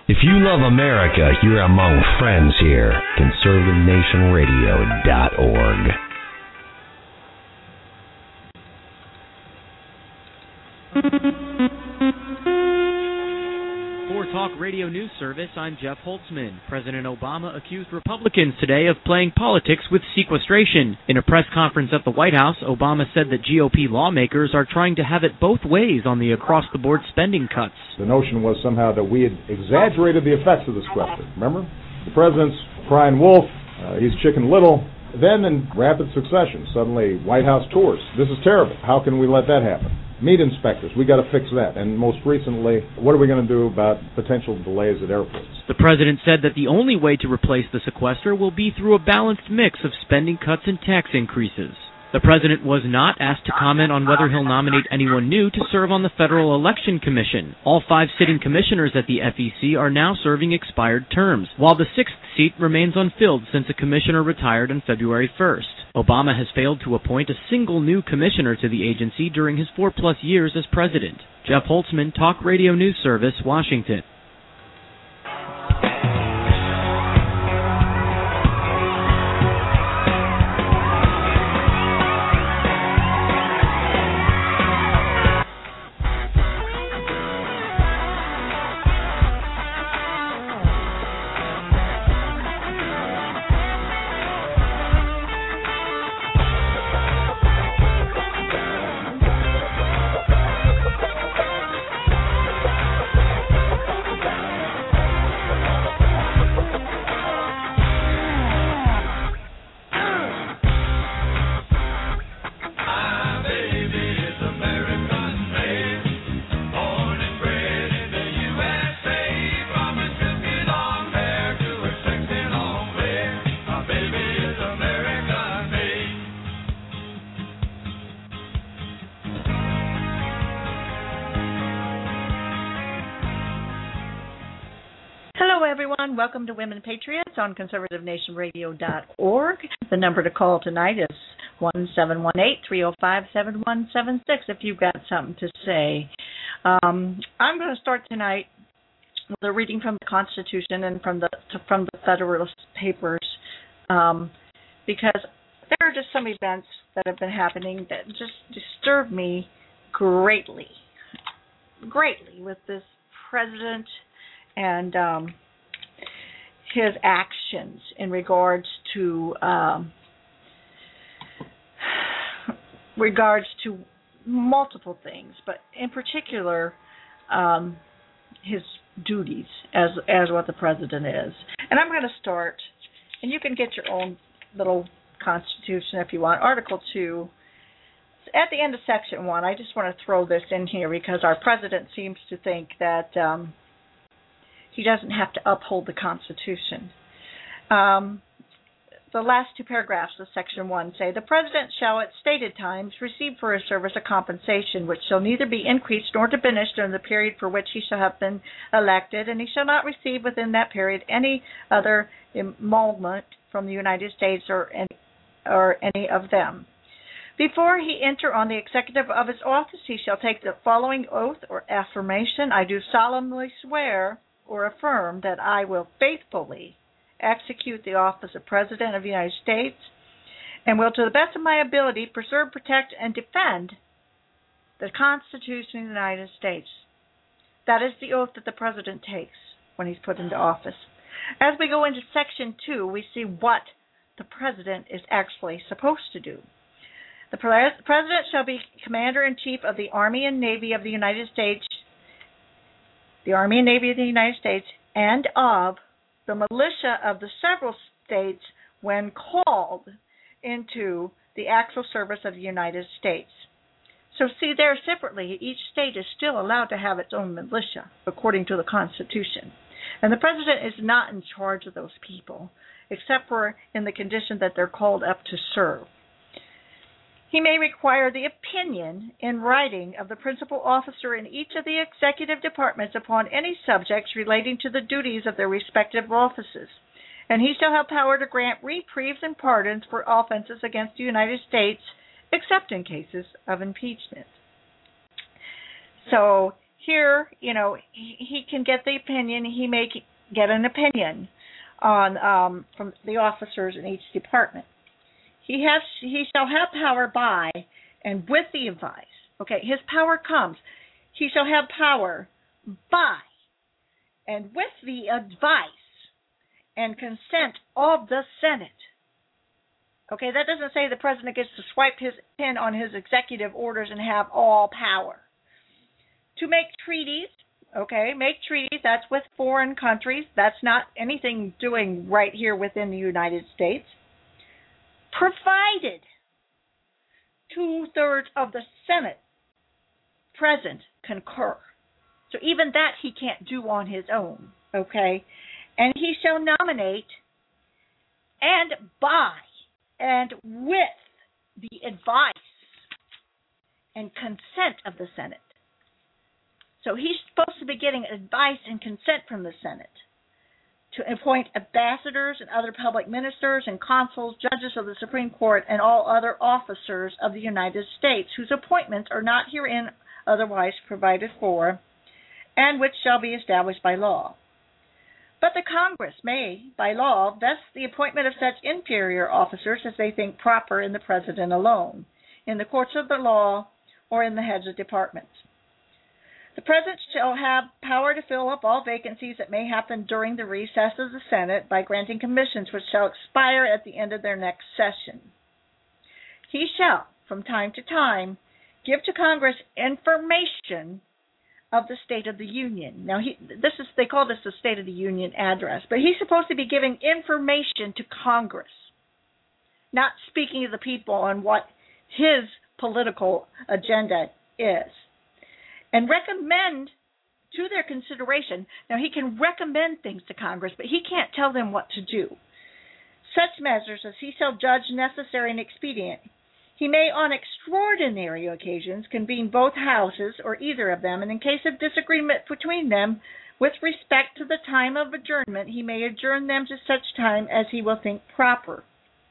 If you love America, you're among friends here. ConservativeNationRadio.org. For Talk Radio News Service, I'm Jeff Holtzman. President Obama accused Republicans today of playing politics with sequestration. In a press conference at the White House, Obama said that GOP lawmakers are trying to have it both ways on the across-the-board spending cuts. The notion was somehow that we had exaggerated the effects of the sequester. Remember? The president's crying wolf, he's Chicken Little. Then, in rapid succession, suddenly White House tours. This is terrible. How can we let that happen? Meat inspectors, we got to fix that. And most recently, what are we going to do about potential delays at airports? The president said that the only way to replace the sequester will be through a balanced mix of spending cuts and tax increases. The president was not asked to comment on whether he'll nominate anyone new to serve on the Federal Election Commission. All 5 sitting commissioners at the FEC are now serving expired terms, while the 6th seat remains unfilled since a commissioner retired on February 1st. Obama has failed to appoint a single new commissioner to the agency during his 4+ years as president. Jeff Holtzman, Talk Radio News Service, Washington. Welcome to Women Patriots on ConservativeNationRadio.org. The number to call tonight is 1-718-305-7176 if you've got something to say. I'm going to start tonight with a reading from the Constitution and from the Federalist Papers because there are just some events that have been happening that just disturb me greatly with this president and his actions in regards to multiple things, but in particular his duties as what the president is. And I'm going to start, and you can get your own little Constitution if you want. Article 2, at the end of Section 1, I just want to throw this in here because our president seems to think that he doesn't have to uphold the Constitution. The last 2 paragraphs of Section 1 say, the President shall at stated times receive for his service a compensation which shall neither be increased nor diminished during the period for which he shall have been elected, and he shall not receive within that period any other emolument from the United States or any of them. Before he enter on the executive of his office, he shall take the following oath or affirmation. I do solemnly swear or affirm that I will faithfully execute the office of President of the United States and will, to the best of my ability, preserve, protect, and defend the Constitution of the United States. That is the oath that the President takes when he's put into office. As we go into Section 2, we see what the President is actually supposed to do. The President shall be Commander-in-Chief of the Army and Navy of the United States, and of the militia of the several states when called into the actual service of the United States. So see there separately, each state is still allowed to have its own militia according to the Constitution. And the President is not in charge of those people, except for in the condition that they're called up to serve. He may require the opinion in writing of the principal officer in each of the executive departments upon any subjects relating to the duties of their respective offices, and he shall have power to grant reprieves and pardons for offenses against the United States, except in cases of impeachment. So here, he can get the opinion. He may get an opinion on from the officers in each department. He shall have power by and with the advice. Okay, his power comes. He shall have power by and with the advice and consent of the Senate. Okay, that doesn't say the president gets to swipe his pen on his executive orders and have all power. To make treaties, that's with foreign countries. That's not anything doing right here within the United States. Provided 2/3 of the Senate present concur. So even that he can't do on his own, okay? And he shall nominate and by and with the advice and consent of the Senate. So he's supposed to be getting advice and consent from the Senate to appoint ambassadors and other public ministers and consuls, judges of the Supreme Court, and all other officers of the United States whose appointments are not herein otherwise provided for, and which shall be established by law. But the Congress may, by law, vest the appointment of such inferior officers as they think proper in the President alone, in the courts of the law, or in the heads of departments. The President shall have power to fill up all vacancies that may happen during the recess of the Senate by granting commissions which shall expire at the end of their next session. He shall, from time to time, give to Congress information of the State of the Union. Now, they call this the State of the Union address, but he's supposed to be giving information to Congress, not speaking to the people on what his political agenda is, and recommend to their consideration. Now, he can recommend things to Congress, but he can't tell them what to do. Such measures as he shall judge necessary and expedient. He may, on extraordinary occasions, convene both houses or either of them, and in case of disagreement between them, with respect to the time of adjournment, he may adjourn them to such time as he will think proper.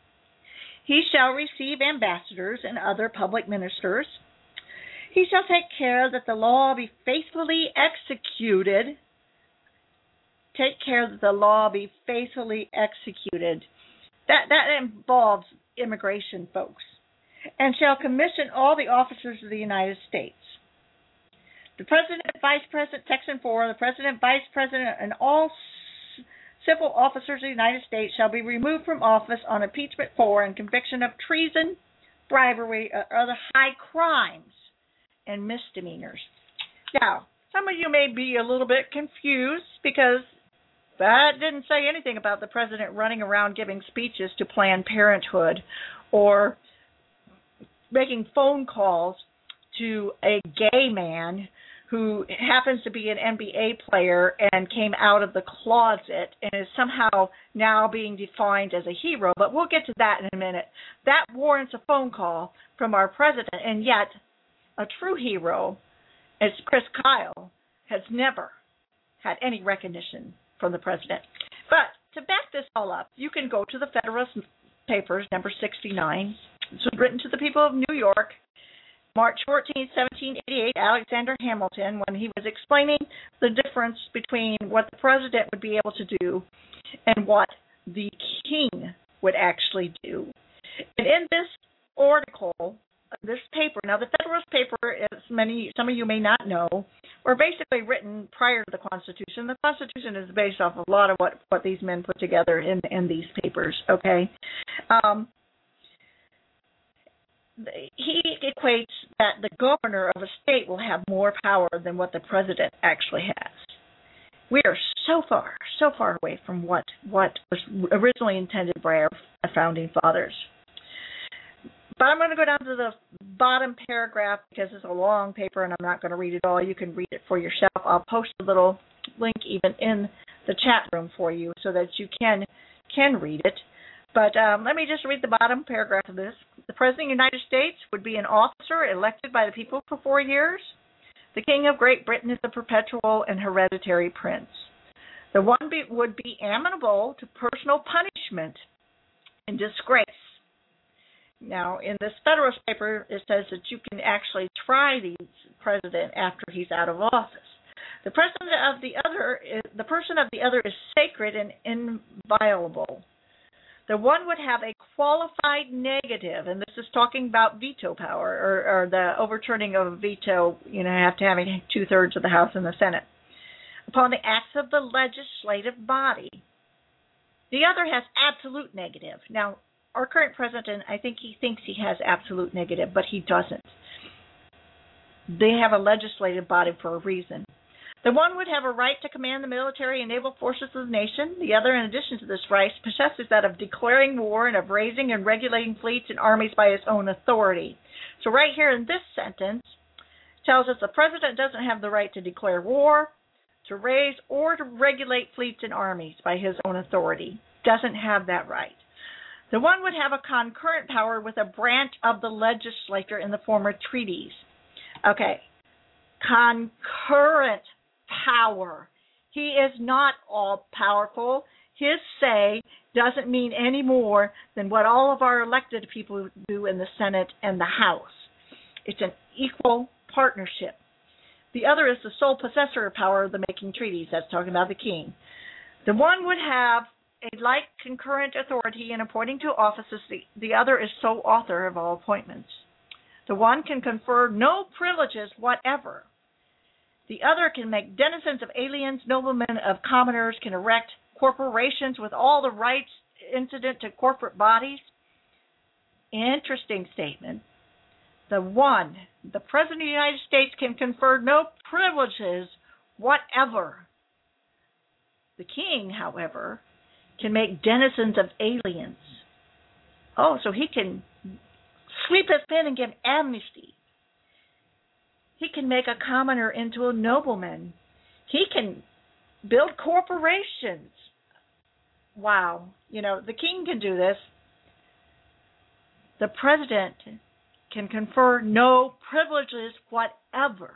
He shall receive ambassadors and other public ministers. He shall take care that the law be faithfully executed. Take care that the law be faithfully executed. That involves immigration, folks. And shall commission all the officers of the United States. The President, Vice President, Section 4, the President, Vice President, and all civil officers of the United States shall be removed from office on impeachment for and conviction of treason, bribery, or other high crimes and misdemeanors. Now, some of you may be a little bit confused because that didn't say anything about the President running around giving speeches to Planned Parenthood or making phone calls to a gay man who happens to be an NBA player and came out of the closet and is somehow now being defined as a hero. But we'll get to that in a minute. That warrants a phone call from our president, and yet a true hero, as Chris Kyle, has never had any recognition from the president. But to back this all up, you can go to the Federalist Papers, number 69. This was written to the people of New York, March 14, 1788, Alexander Hamilton, when he was explaining the difference between what the president would be able to do and what the king would actually do. And in this article, this paper, now the Federalist Paper, as some of you may not know, were basically written prior to the Constitution. The Constitution is based off of a lot of what these men put together in these papers, okay? He equates that the governor of a state will have more power than what the president actually has. We are so far away from what was originally intended by our founding fathers. But I'm going to go down to the bottom paragraph because it's a long paper and I'm not going to read it all. You can read it for yourself. I'll post a little link even in the chat room for you so that you can read it. But let me just read the bottom paragraph of this. The President of the United States would be an officer elected by the people for 4 years. The King of Great Britain is a perpetual and hereditary prince. The one would be amenable to personal punishment and disgrace. Now, in this Federalist Paper, it says that you can actually try the president after he's out of office. The person of the other is sacred and inviolable. The one would have a qualified negative, and this is talking about veto power or the overturning of a veto. You have to have 2/3 of the House and the Senate upon the acts of the legislative body. The other has absolute negative. Now, our current president, I think he thinks he has absolute negative, but he doesn't. They have a legislative body for a reason. The one would have a right to command the military and naval forces of the nation. The other, in addition to this right, possesses that of declaring war and of raising and regulating fleets and armies by his own authority. So right here in this sentence tells us the president doesn't have the right to declare war, to raise, or to regulate fleets and armies by his own authority. Doesn't have that right. The one would have a concurrent power with a branch of the legislature in the form of treaties. Okay, concurrent power. He is not all-powerful. His say doesn't mean any more than what all of our elected people do in the Senate and the House. It's an equal partnership. The other is the sole possessor of power of the making treaties. That's talking about the king. The one would have a like concurrent authority in appointing to offices. The other is sole author of all appointments. The one can confer no privileges whatever. The other can make denizens of aliens, noblemen of commoners, can erect corporations with all the rights incident to corporate bodies. Interesting statement. The one, the President of the United States, can confer no privileges whatever. The king, however, can make denizens of aliens. Oh, so he can sweep his pen and give amnesty. He can make a commoner into a nobleman. He can build corporations. Wow. The king can do this. The president can confer no privileges whatever.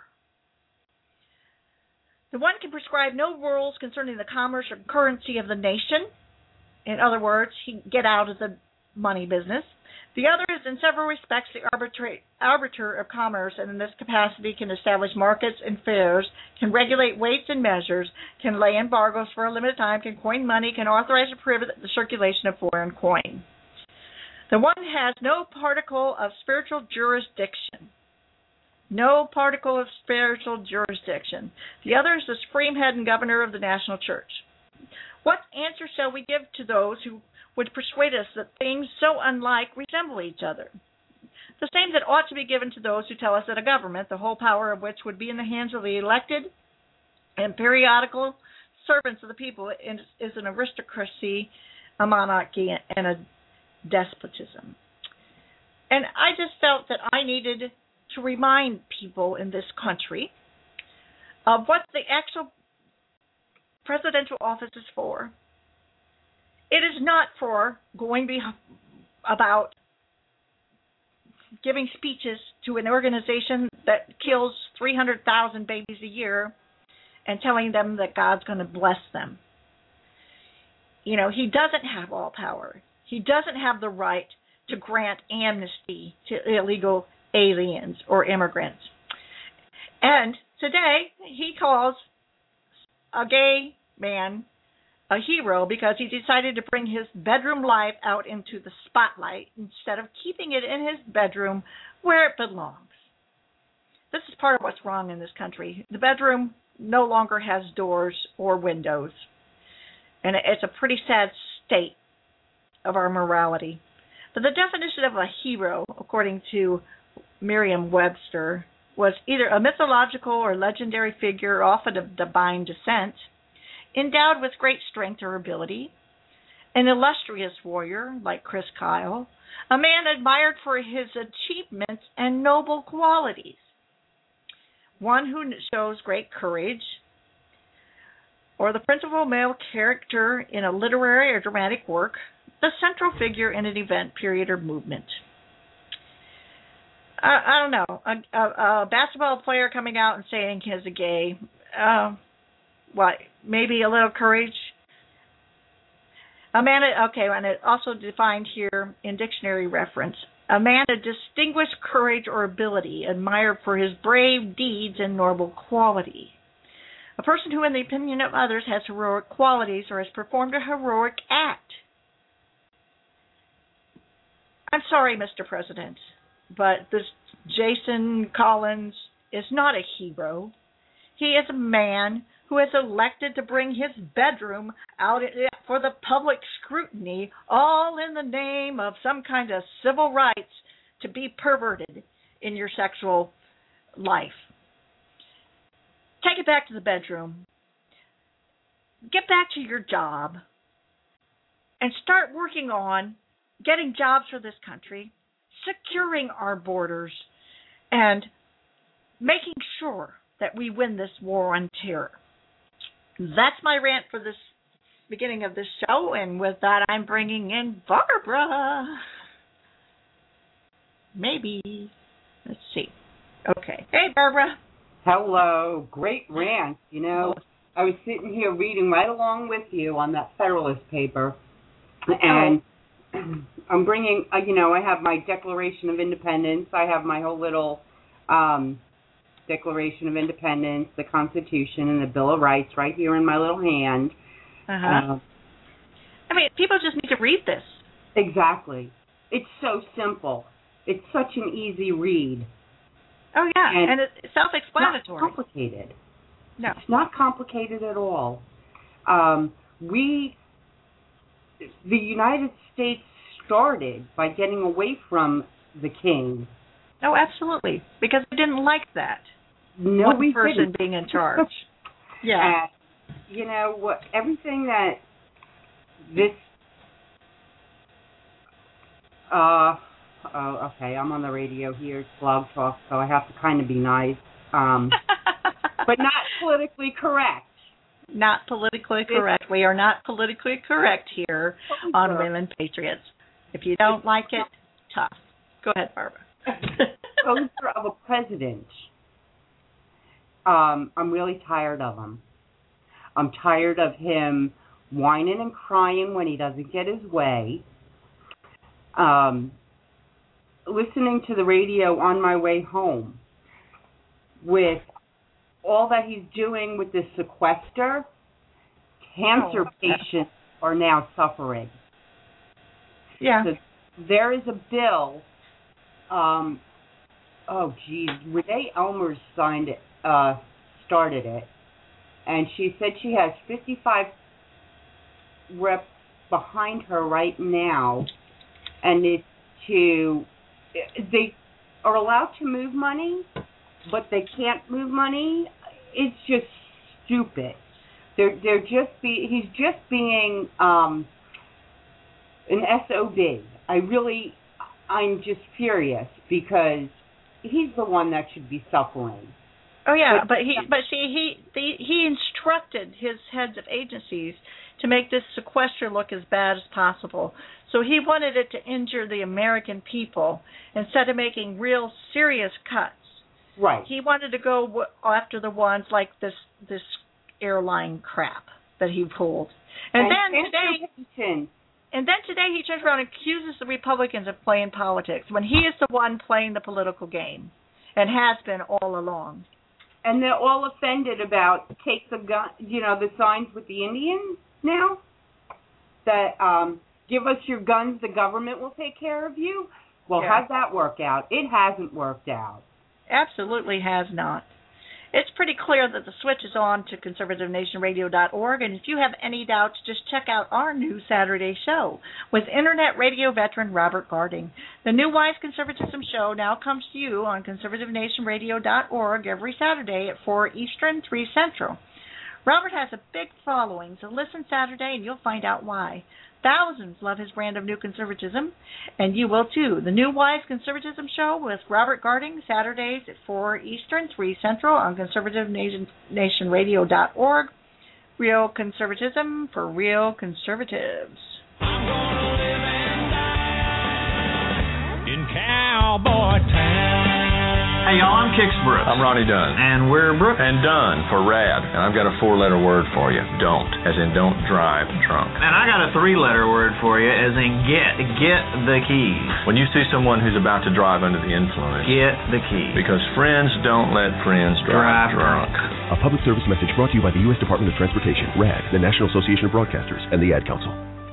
The one can prescribe no rules concerning the commerce or currency of the nation. In other words, he can get out of the money business. The other is, in several respects, the arbiter of commerce, and in this capacity can establish markets and fairs, can regulate weights and measures, can lay embargoes for a limited time, can coin money, can authorize and prohibit the circulation of foreign coin. The one has no particle of spiritual jurisdiction. No particle of spiritual jurisdiction. The other is the supreme head and governor of the national church. What answer shall we give to those who would persuade us that things so unlike resemble each other? The same that ought to be given to those who tell us that a government, the whole power of which would be in the hands of the elected and periodical servants of the people, is an aristocracy, a monarchy, and a despotism. And I just felt that I needed to remind people in this country of what the actual presidential office is for. It is not for going about giving speeches to an organization that kills 300,000 babies a year and telling them that God's going to bless them. He doesn't have all power. He doesn't have the right to grant amnesty to illegal aliens or immigrants. And today, he calls a gay man a hero because he decided to bring his bedroom life out into the spotlight instead of keeping it in his bedroom where it belongs. This is part of what's wrong in this country. The bedroom no longer has doors or windows. And it's a pretty sad state of our morality. But the definition of a hero, according to Merriam-Webster, was either a mythological or legendary figure, often of divine descent, endowed with great strength or ability, an illustrious warrior like Chris Kyle, a man admired for his achievements and noble qualities, one who shows great courage, or the principal male character in a literary or dramatic work, the central figure in an event, period, or movement. I don't know, a basketball player coming out and saying he's a gay, maybe a little courage. And it also defined here in dictionary reference, a man of distinguished courage or ability, admired for his brave deeds and noble quality. A person who, in the opinion of others, has heroic qualities or has performed a heroic act. I'm sorry, Mr. President, but this Jason Collins is not a hero. He is a man who is elected to bring his bedroom out for the public scrutiny, all in the name of some kind of civil rights to be perverted in your sexual life. Take it back to the bedroom. Get back to your job and start working on getting jobs for this country, securing our borders, and making sure that we win this war on terror. That's my rant for this beginning of this show, and with that, I'm bringing in Barbara. Maybe. Let's see. Okay. Hey, Barbara. Hello. Great rant. You know, I was sitting here reading right along with you on that Federalist paper, and I'm bringing, you know, I have my Declaration of Independence. I have my whole little Declaration of Independence, the Constitution, and the Bill of Rights right here in my little hand. I mean, people just need to read this. Exactly. It's so simple. It's such an easy read. Oh, yeah, and it's self-explanatory. It's not complicated. No. It's not complicated at all. The United States started by getting away from the king. Oh, absolutely, because we didn't like that. No, one we person didn't. being in charge. Yeah. You know what? Everything that this. Okay, I'm on the radio here. It's Blog Talk, so I have to kind of be nice, but not politically correct. Not politically correct. We are not politically correct here on Women Patriots. If you don't like it, tough. Go ahead, Barbara. Poster of a president. I'm really tired of him. I'm tired of him whining and crying when he doesn't get his way. Listening to the radio on my way home with all that he's doing with this sequester, cancer patients are now suffering. Yeah. So there is a bill. Renee Elmers started it, and she said she has 55 reps behind her right now, and they are allowed to move money, but they can't move money. It's just stupid. He's just being an SOB. I'm just furious because he's the one that should be suffering. Oh yeah, but he instructed his heads of agencies to make this sequester look as bad as possible. So he wanted it to injure the American people instead of making real serious cuts. Right. He wanted to go after the ones like this airline crap that he pulled. And then today he turns around and accuses the Republicans of playing politics when he is the one playing the political game and has been all along. And they're all offended about take the gun, the signs with the Indians now that give us your guns, the government will take care of you. Well, how'd that work out? It hasn't worked out. Absolutely has not. It's pretty clear that the switch is on to conservativenationradio.org, and if you have any doubts, just check out our new Saturday show with Internet radio veteran Robert Garding. The New Wise Conservatism Show now comes to you on conservativenationradio.org every Saturday at 4 Eastern, 3 Central. Robert has a big following, so listen Saturday and you'll find out why. Thousands love his brand of new conservatism, and you will too. The New Wise Conservatism Show with Robert Garding, Saturdays at 4 Eastern, 3 Central on conservativenationradio.org. Real conservatism for real conservatives. I'm gonna live and die in cowboy town. Hey, y'all, I'm Kix Brooks. I'm Ronnie Dunn. And we're Brooks. And Dunn for RAD. And I've got a 4-letter word for you. Don't. As in don't drive drunk. And I got a 3-letter word for you, as in get. Get the keys. When you see someone who's about to drive under the influence, get the keys. Because friends don't let friends drive drunk. A public service message brought to you by the U.S. Department of Transportation, RAD, the National Association of Broadcasters, and the Ad Council.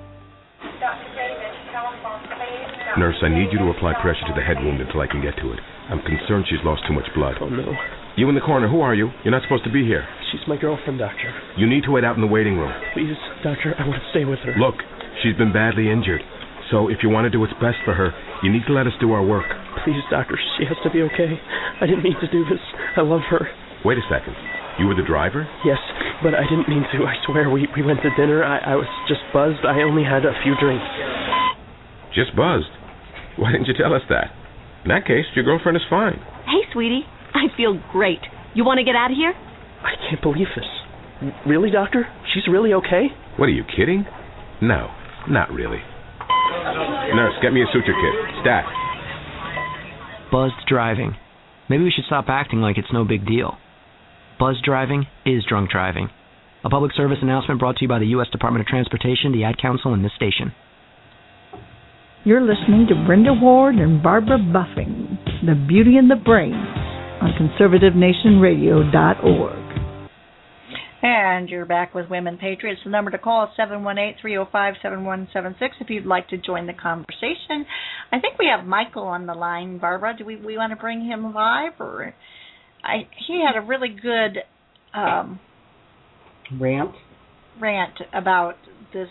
Nurse, I need you to apply pressure to the head wound until I can get to it. I'm concerned she's lost too much blood. Oh, no. You in the corner, who are you? You're not supposed to be here. She's my girlfriend, Doctor. You need to wait out in the waiting room. Please, Doctor, I want to stay with her. Look, she's been badly injured. So if you want to do what's best for her, you need to let us do our work. Please, Doctor, she has to be okay. I didn't mean to do this. I love her. Wait a second. You were the driver? Yes, but I didn't mean to. I swear, we went to dinner. I was just buzzed. I only had a few drinks. Just buzzed? Why didn't you tell us that? In that case, your girlfriend is fine. Hey, sweetie. I feel great. You want to get out of here? I can't believe this. Really, Doctor? She's really okay? What, are you kidding? No, not really. Nurse, get me a suture kit. Stat. Buzzed driving. Maybe we should stop acting like it's no big deal. Buzzed driving is drunk driving. A public service announcement brought to you by the U.S. Department of Transportation, the Ad Council, and this station. You're listening to Brenda Ward and Barbara Buffing, The Beauty and the Brain, on conservativenationradio.org. And you're back with Women Patriots. The number to call is 718-305-7176 if you'd like to join the conversation. I think we have Michael on the line, Barbara. Do we want to bring him live? Or he had a really good rant about this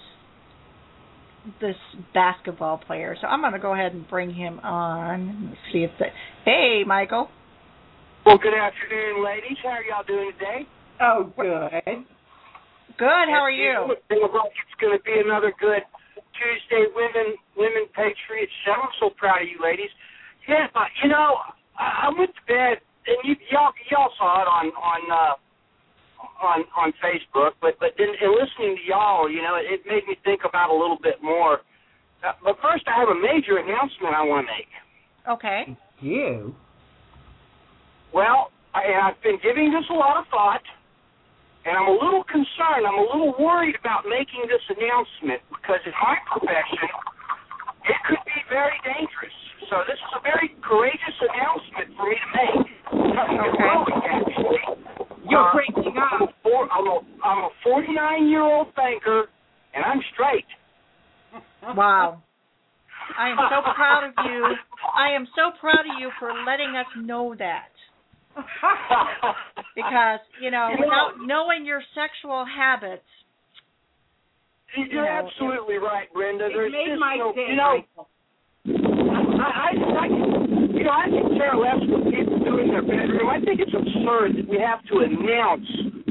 basketball player. So I'm going to go ahead and bring him on. Let's see if Hey, Michael. Well, good afternoon, ladies. How are y'all doing today? Oh, good. Good. How are you? It looks like it's going to be another good Tuesday Women Patriots show. I'm so proud of you, ladies. Yeah, I went to bed, and y'all saw it on Facebook, but then in listening to y'all, it made me think about a little bit more. But first, I have a major announcement I want to make. Okay. You? Well, I've been giving this a lot of thought, and I'm a little concerned. I'm a little worried about making this announcement because in my profession, it could be very dangerous. So this is a very courageous announcement for me to make. Heroic, actually. You're breaking up. I'm a 49-year-old banker, and I'm straight. Wow. I am so proud of you. I am so proud of you for letting us know that. Because, without knowing your sexual habits. You're absolutely right, Brenda. It made my day, I can care less what people do in their bedroom. I think it's absurd that we have to announce,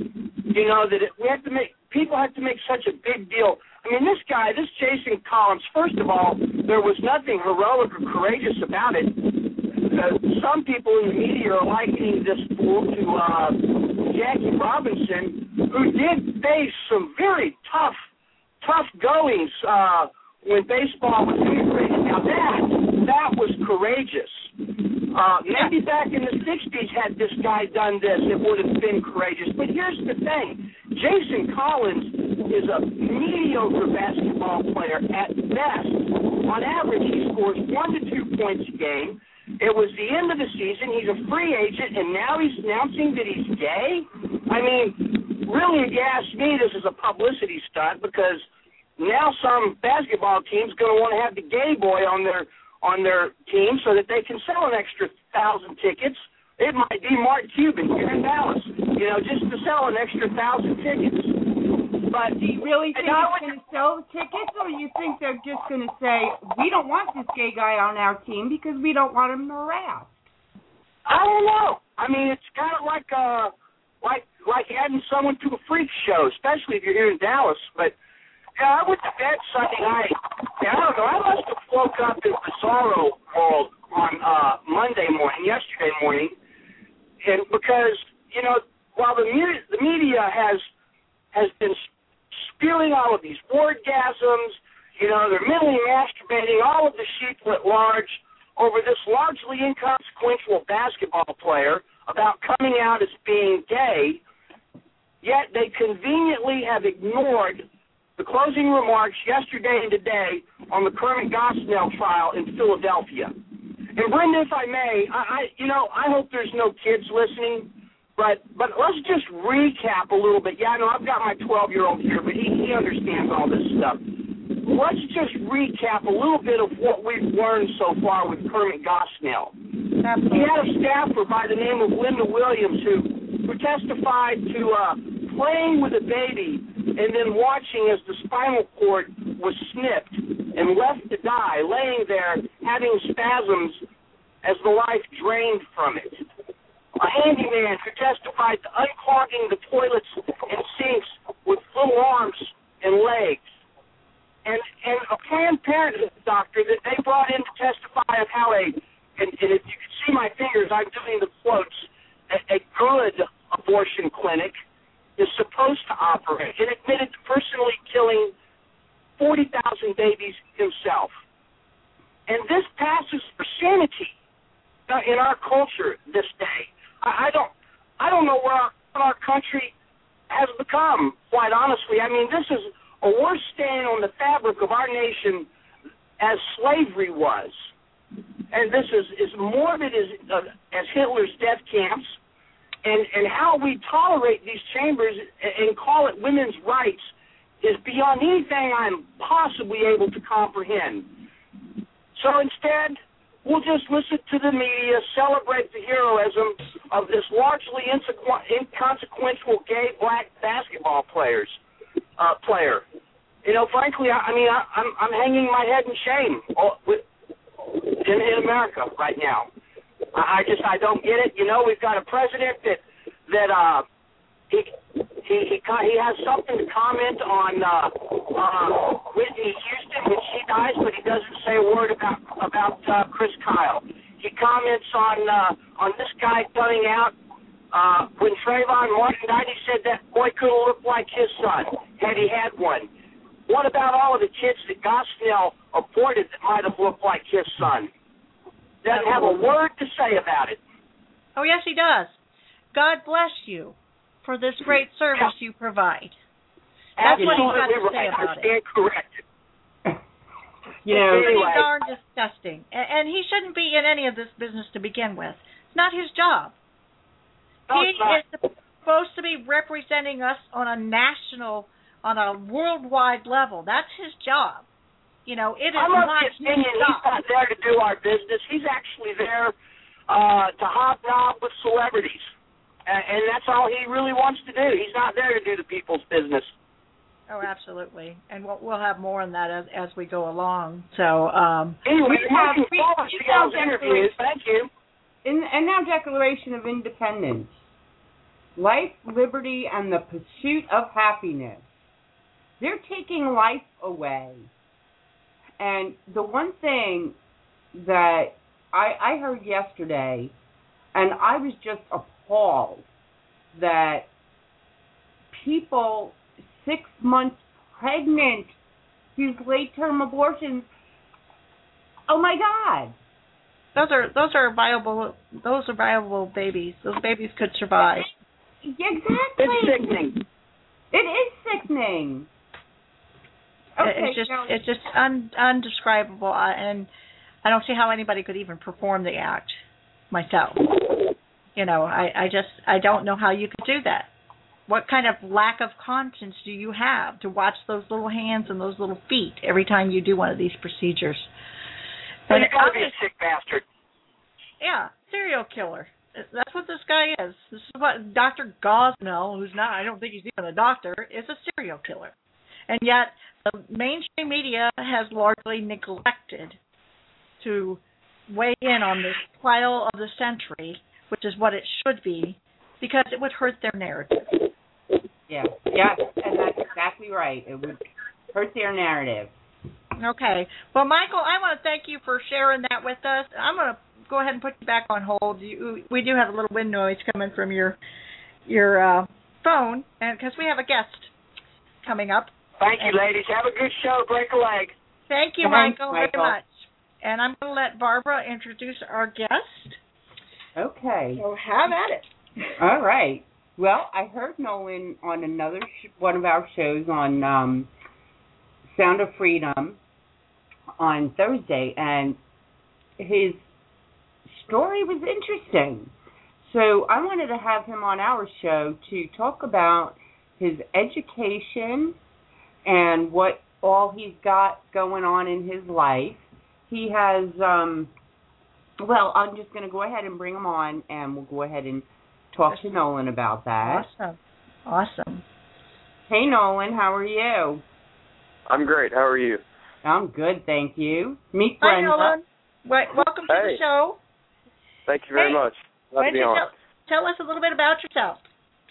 people have to make such a big deal. I mean, this Jason Collins, first of all, there was nothing heroic or courageous about it. Some people in the media are likening this fool to Jackie Robinson, who did face some very tough goings when baseball was integrated. Now that was courageous. Maybe back in the 60s, had this guy done this, it would have been courageous. But here's the thing. Jason Collins is a mediocre basketball player at best. On average, he scores 1 to 2 points a game. It was the end of the season. He's a free agent, and now he's announcing that he's gay? I mean, really, if you ask me, this is a publicity stunt because now some basketball team's going to want to have the gay boy on their team so that they can sell an extra 1,000 tickets. It might be Mark Cuban here in Dallas, just to sell an extra 1,000 tickets. But do you really think he's going to sell the tickets, or you think they're just going to say, we don't want this gay guy on our team because we don't want him harassed? I don't know. I mean, it's kind of like adding someone to a freak show, especially if you're here in Dallas. But I went to bed Sunday night, and I don't know, I must have woke up in Bizarro world on yesterday morning, and because, while the media has been spewing all of these orgasms, they're mentally masturbating, all of the sheep at large over this largely inconsequential basketball player about coming out as being gay, yet they conveniently have ignored the closing remarks yesterday and today on the Kermit Gosnell trial in Philadelphia. And Brenda, if I may, I hope there's no kids listening, but let's just recap a little bit. Yeah, I know I've got my 12-year-old here, but he understands all this stuff. Let's just recap a little bit of what we've learned so far with Kermit Gosnell. He had a staffer by the name of Linda Williams who testified to playing with a baby and then watching as the spinal cord was snipped and left to die, laying there having spasms as the life drained from it. A handyman who testified to unclogging the toilets and sinks with little arms and legs. And a Planned Parenthood doctor that they brought in to testify of how and if you can see my fingers, I'm doing the quotes, a good abortion clinic is supposed to operate, and admitted to personally killing 40,000 babies himself. And this passes for sanity in our culture this day. I don't know what our country has become, quite honestly. I mean, this is a worse stain on the fabric of our nation as slavery was. And this is as morbid as Hitler's death camps. And how we tolerate these chambers and call it women's rights is beyond anything I'm possibly able to comprehend. So instead, we'll just listen to the media, celebrate the heroism of this largely inconsequential gay black basketball player. You know, frankly, I'm hanging my head in shame in America right now. I don't get it. You know, we've got a president that he has something to comment on Whitney Houston when she dies, but he doesn't say a word about Chris Kyle. He comments on this guy coming out when Trayvon Martin died. He said that boy could have looked like his son had he had one. What about all of the kids that Gosnell aborted that might have looked like his son? Doesn't have a word to say about it. Oh, yes, he does. God bless you for this great service you provide. That's what he's got to say about it. Stand corrected. It's pretty darn disgusting. And he shouldn't be in any of this business to begin with. It's not his job. He is supposed to be representing us on a worldwide level. That's his job. You know, it is not his job. He's not there to do our business. He's actually there to hobnob with celebrities. And that's all he really wants to do. He's not there to do the people's business. Oh, absolutely. And we'll have more on that as we go along. So, anyway, interviews. Thank you. And now Declaration of Independence. Life, liberty, and the pursuit of happiness. They're taking life away. And the one thing that I heard yesterday, and I was just appalled that people 6 months pregnant, these late-term abortions, oh my God. Those are viable babies. Those babies could survive. Exactly. It's sickening. It is sickening. Okay, it's just undescribable, and I don't see how anybody could even perform the act myself. You know, I don't know how you could do that. What kind of lack of conscience do you have to watch those little hands and those little feet every time you do one of these procedures? Well, you gotta be a sick bastard. Yeah, serial killer. That's what this guy is. This is what Dr. Gosnell, who's not, I don't think he's even a doctor, is a serial killer. And yet, the mainstream media has largely neglected to weigh in on this trial of the century, which is what it should be, because it would hurt their narrative. Yeah, and that's exactly right. It would hurt their narrative. Okay. Well, Michael, I want to thank you for sharing that with us. I'm going to go ahead and put you back on hold. We do have a little wind noise coming from your phone, and because we have a guest coming up. Thank you, ladies. Have a good show. Break a leg. Thank you, Michael, very much. and I'm going to let Barbara introduce our guest. Okay. So have at it. All right. Well, I heard Nolan on another one of our shows on Sound of Freedom on Thursday, and his story was interesting. So I wanted to have him on our show to talk about his education and what all he's got going on in his life. He has, well, I'm just going to go ahead and bring him on, and we'll go ahead and talk to Nolan about that. Awesome. Hey, Nolan, how are you? I'm great. How are you? I'm good, thank you. Meet Hi, Brenda. Nolan. Welcome to the show. Thank you very much. Glad to be on. Tell us a little bit about yourself.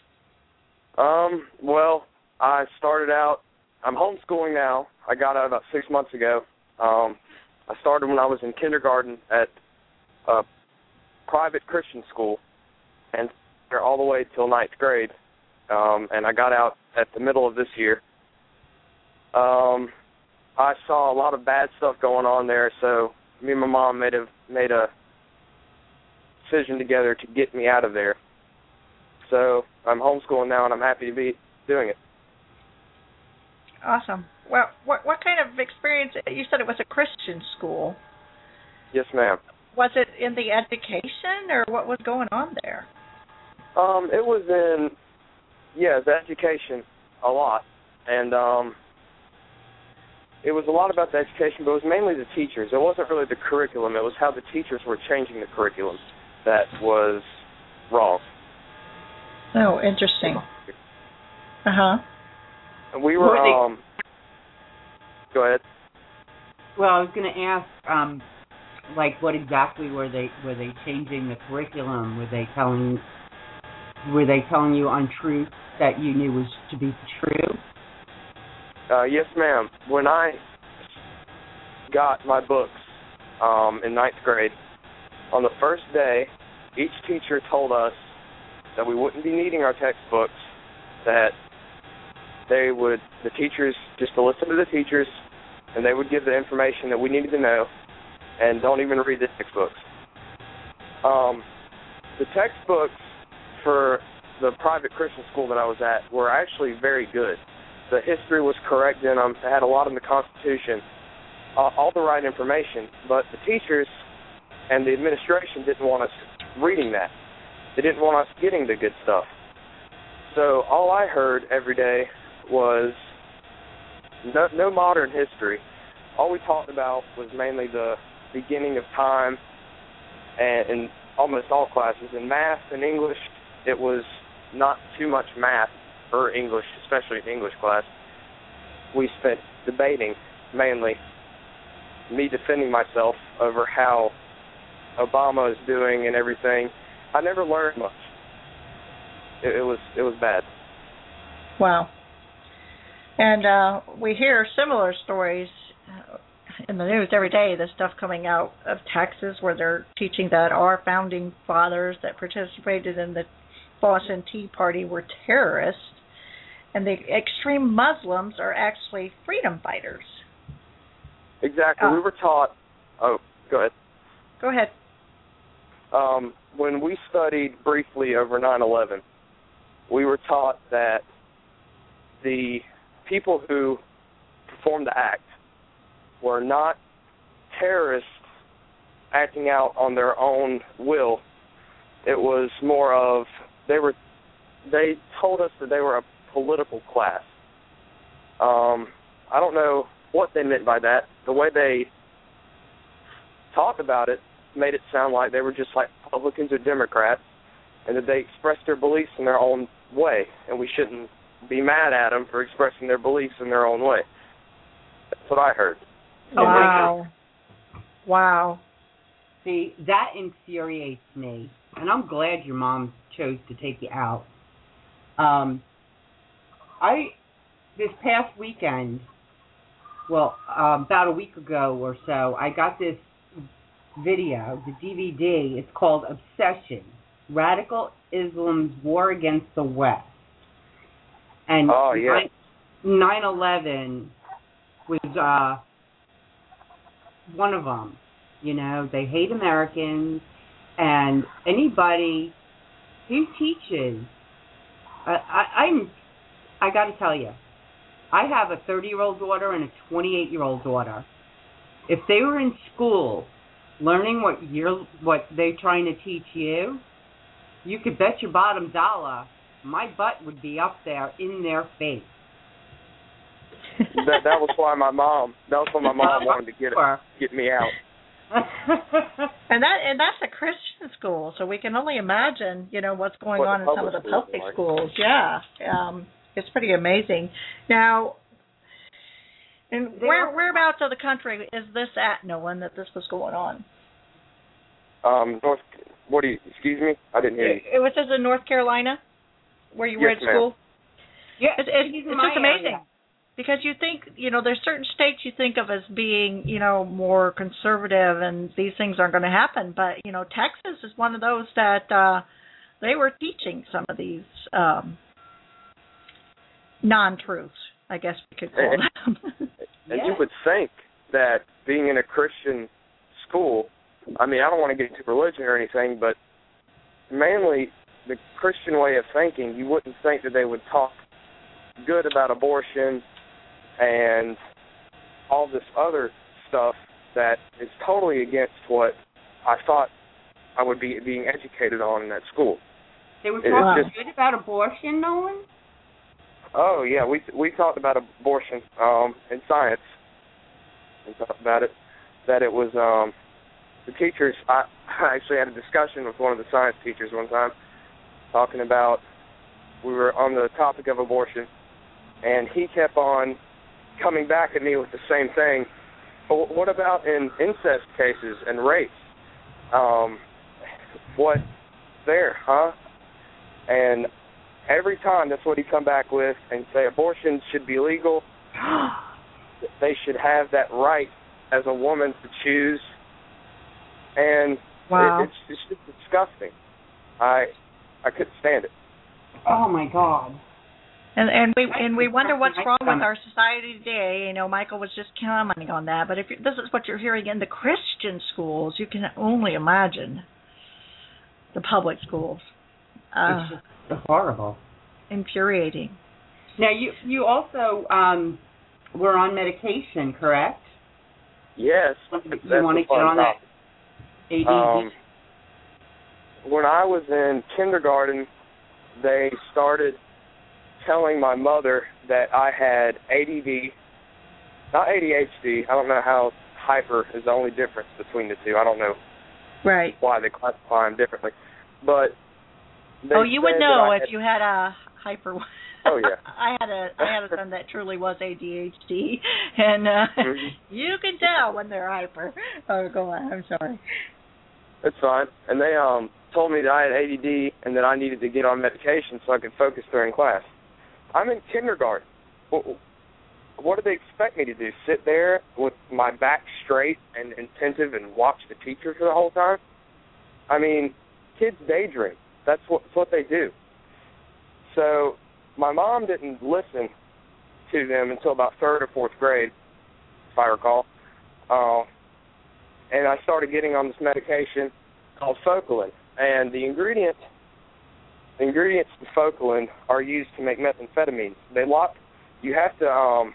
Well, I started out, I'm homeschooling now. I got out about 6 months ago. I started when I was in kindergarten at a private Christian school, and there all the way till 9th grade. And I got out at the middle of this year. I saw a lot of bad stuff going on there, so me and my mom made a decision together to get me out of there. So I'm homeschooling now, and I'm happy to be doing it. Awesome. Well, what kind of experience? You said it was a Christian school. Yes, ma'am. Was it in the education, or what was going on there? It was in, the education a lot, and it was a lot about the education, but it was mainly the teachers. It wasn't really the curriculum. It was how the teachers were changing the curriculum that was wrong. Oh, interesting. Uh-huh. And we were, go ahead. Well, I was going to ask, what exactly were they changing the curriculum? Were they telling you untruths that you knew was to be true? Yes, ma'am. When I got my books in 9th grade, on the first day, each teacher told us that we wouldn't be needing our textbooks, that the teachers, just to listen to the teachers, and they would give the information that we needed to know, and don't even read the textbooks. The textbooks for the private Christian school that I was at were actually very good. The history was correct in them. They had a lot in the Constitution, all the right information, but the teachers and the administration didn't want us reading that. They didn't want us getting the good stuff. So all I heard every day was no modern history. All we talked about was mainly the beginning of time, and in almost all classes. In math and English, it was not too much math or English, especially in English class. We spent debating mainly, me defending myself over how Obama is doing and everything. I never learned much. It was bad. Wow. And we hear similar stories in the news every day, the stuff coming out of Texas where they're teaching that our founding fathers that participated in the Boston Tea Party were terrorists, and the extreme Muslims are actually freedom fighters. Exactly. We were taught... Oh, go ahead. Go ahead. When we studied briefly over 9/11, we were taught that the people who performed the act were not terrorists acting out on their own will. It was more of they told us that they were a political class. I don't know what they meant by that. The way they talked about it made it sound like they were just like Republicans or Democrats, and that they expressed their beliefs in their own way, and we shouldn't be mad at them for expressing their beliefs in their own way. That's what I heard. Wow. See, that infuriates me, and I'm glad your mom chose to take you out. This past weekend, about a week ago or so, I got this video, the DVD. It's called Obsession: Radical Islam's War Against the West. And 9/11 was one of them. You know, they hate Americans, and anybody who teaches. I got to tell you, I have a 30-year-old daughter and a 28-year-old daughter. If they were in school learning what they're trying to teach you, you could bet your bottom dollar my butt would be up there in their face. that was why my mom wanted to get me out. and that's a Christian school, so we can only imagine, what's going on in some of the public schools. Yeah, it's pretty amazing. Now, and whereabouts of the country is this at, Nolan, that this was going on? Excuse me? I didn't hear you. It was in North Carolina, where you were at school? Yeah, it's just amazing. Area. Because you think, there's certain states you think of as being, more conservative and these things aren't going to happen. But, Texas is one of those that they were teaching some of these non-truths, I guess we could call them. And you would think that being in a Christian school, I mean, I don't want to get into religion or anything, but mainly the Christian way of thinking, you wouldn't think that they would talk good about abortion and all this other stuff that is totally against what I thought I would be being educated on in that school. They were talking good about abortion, Nolan? Oh, yeah, we talked about abortion in science. We talked about it, that it was the teachers. I actually had a discussion with one of the science teachers one time talking about, we were on the topic of abortion, and he kept on coming back at me with the same thing. But what about in incest cases and rape? What there, huh? And every time that's what he'd come back with and say abortion should be legal. They should have that right as a woman to choose. And it's just disgusting. I couldn't stand it. Oh my God. And we wonder what's wrong with our society today. Michael was just commenting on that. But if this is what you're hearing in the Christian schools, you can only imagine the public schools. It's just horrible. Infuriating. Now, you also were on medication, correct? Yes. You want to get on that ADD? When I was in kindergarten, they started telling my mother that I had ADD, not ADHD. I don't know how hyper is the only difference between the two. I don't know why they classify them differently. But you would know if you had a hyper one. Oh yeah. I had a son that truly was ADHD, and you can tell when they're hyper. Oh, go on. I'm sorry. It's fine. And they told me that I had ADD and that I needed to get on medication so I could focus during class. I'm in kindergarten. What do they expect me to do? Sit there with my back straight and attentive and watch the teacher for the whole time? I mean, kids daydream. That's what they do. So my mom didn't listen to them until about 3rd or 4th grade, if I recall. And I started getting on this medication called Focalin. And the ingredients to Focalin are used to make methamphetamine. You have to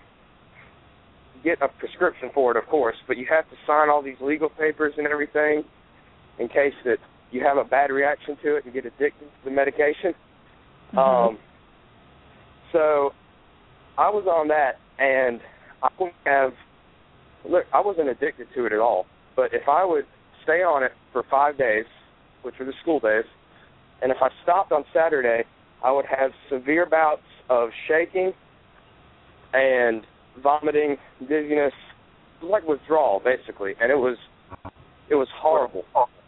get a prescription for it, of course, but you have to sign all these legal papers and everything in case that you have a bad reaction to it and get addicted to the medication. Mm-hmm. So I was on that, and I wasn't addicted to it at all, but if I would stay on it for 5 days, which were the school days, and if I stopped on Saturday, I would have severe bouts of shaking and vomiting, dizziness. It was like withdrawal, basically, and it was horrible.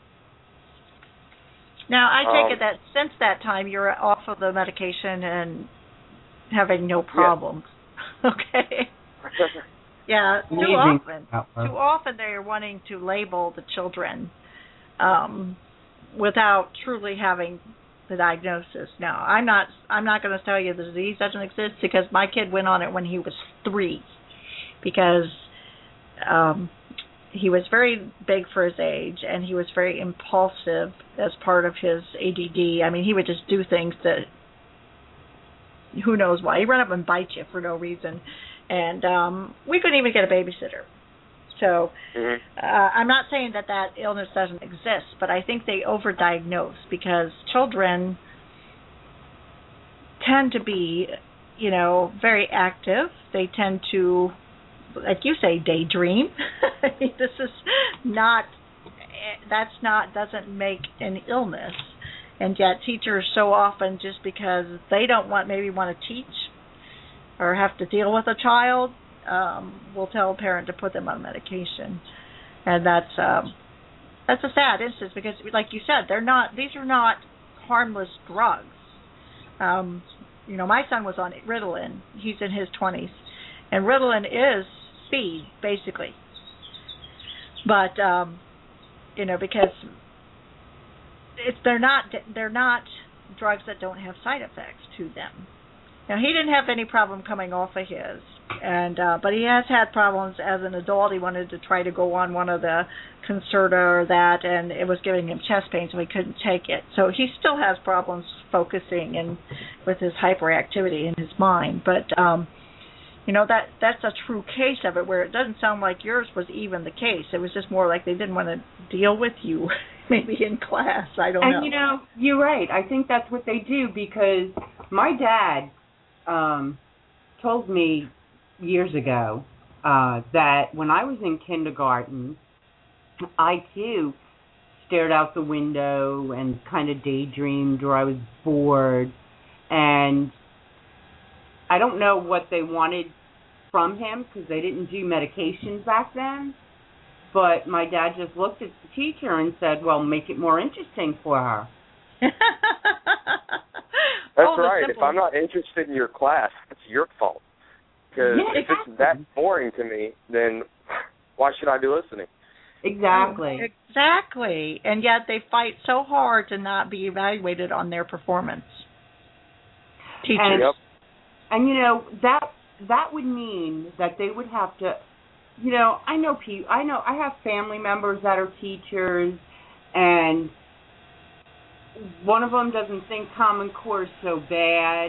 Now, I take it that since that time you're off of the medication and having no problems. Yeah. Okay. Yeah, too often they're wanting to label the children without truly having the diagnosis. Now, I'm not going to tell you the disease doesn't exist because my kid went on it when he was 3 because he was very big for his age, and he was very impulsive as part of his ADD. I mean, he would just do things that, who knows why. He'd run up and bite you for no reason. And we couldn't even get a babysitter. So I'm not saying that illness doesn't exist, but I think they overdiagnose because children tend to be, very active. They tend to, like you say, daydream. This is not, doesn't make an illness. And yet teachers so often, just because they don't want to teach or have to deal with a child, will tell a parent to put them on medication. And that's a sad instance because, like you said, these are not harmless drugs. My son was on Ritalin. He's in his 20s. And Ritalin is speed, basically. But, because they're not drugs that don't have side effects to them. Now, he didn't have any problem coming off of his, but he has had problems as an adult. He wanted to try to go on one of the Concerta or that, and it was giving him chest pain, so he couldn't take it. So he still has problems focusing and with his hyperactivity in his mind. But, that's a true case of it, where it doesn't sound like yours was even the case. It was just more like they didn't want to deal with you, maybe in class. I don't know. And, you're right. I think that's what they do because my dad told me years ago that when I was in kindergarten, I too stared out the window and kind of daydreamed, or I was bored, and I don't know what they wanted from him because they didn't do medications back then, but my dad just looked at the teacher and said, well, make it more interesting for her. That's right. If I'm not interested in your class, it's your fault. Because if it's that boring to me, then why should I be listening? Exactly. Exactly. And yet they fight so hard to not be evaluated on their performance. Teachers. And that would mean that they would have to, I have family members that are teachers, and one of them doesn't think Common Core is so bad.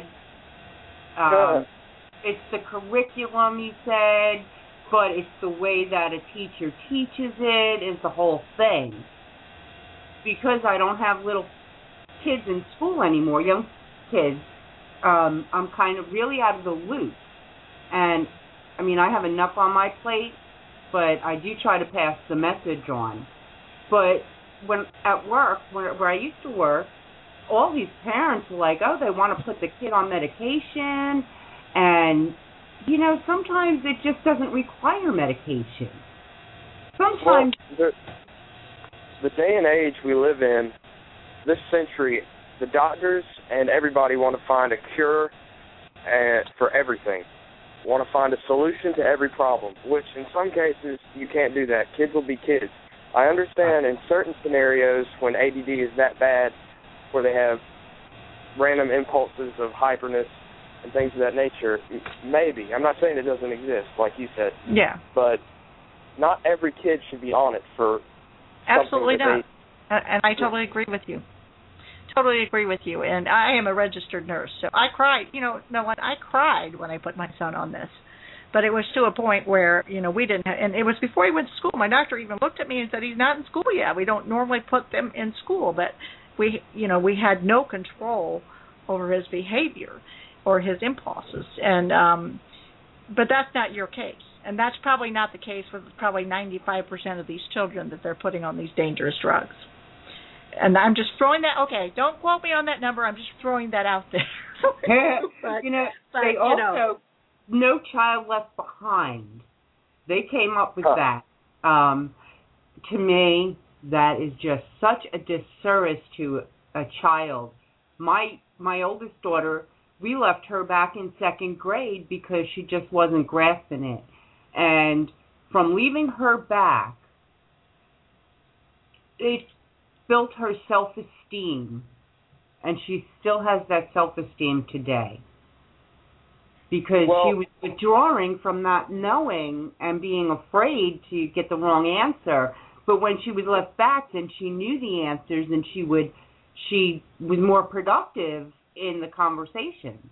It's the curriculum, he said, but it's the way that a teacher teaches it is the whole thing. Because I don't have little kids in school anymore, young kids, I'm kind of really out of the loop. And, I have enough on my plate, but I do try to pass the message on. But when at work, where I used to work, all these parents were like, oh, they want to put the kid on medication, and, sometimes it just doesn't require medication. Sometimes... Well, the day and age we live in, this century, the doctors and everybody want to find a cure for everything. Want to find a solution to every problem, which in some cases you can't do that. Kids will be kids. I understand in certain scenarios when ADD is that bad, where they have random impulses of hyperness and things of that nature, maybe. I'm not saying it doesn't exist, like you said. Yeah. But not every kid should be on it for absolutely something not. And I totally agree with you. Totally agree with you. And I am a registered nurse, so I cried. I cried when I put my son on this. But it was to a point where, we didn't have, and it was before he went to school. My doctor even looked at me and said, he's not in school yet. We don't normally put them in school. But we had no control over his behavior or his impulses. And but that's not your case. And that's probably not the case with probably 95% of these children that they're putting on these dangerous drugs. And I'm just throwing that, okay, don't quote me on that number. I'm just throwing that out there. They also, No Child Left Behind. They came up with that. To me, that is just such a disservice to a child. My oldest daughter, we left her back in second grade because she just wasn't grasping it. And from leaving her back, it built her self-esteem, and she still has that self-esteem today. because she was withdrawing from not knowing and being afraid to get the wrong answer. But when she was left back, then she knew the answers, and she was more productive in the conversation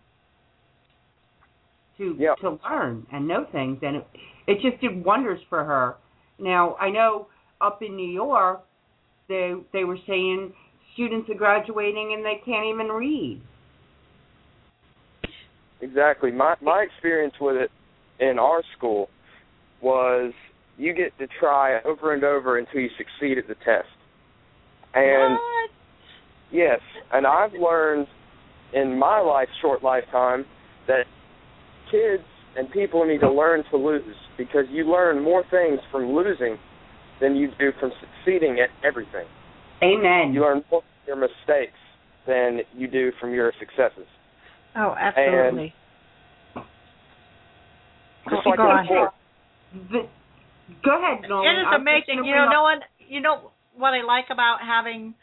to learn and know things, and it just did wonders for her. Now, I know up in New York, they were saying students are graduating and they can't even read. Exactly. My experience with it in our school was you get to try over and over until you succeed at the test. And what? Yes, and I've learned in my short lifetime that kids and people need to learn to lose, because you learn more things from losing than you do from succeeding at everything. Amen. You learn more from your mistakes than you do from your successes. Oh, absolutely. Just like that sport. Go ahead, Nolan. It is amazing. You know what I like about having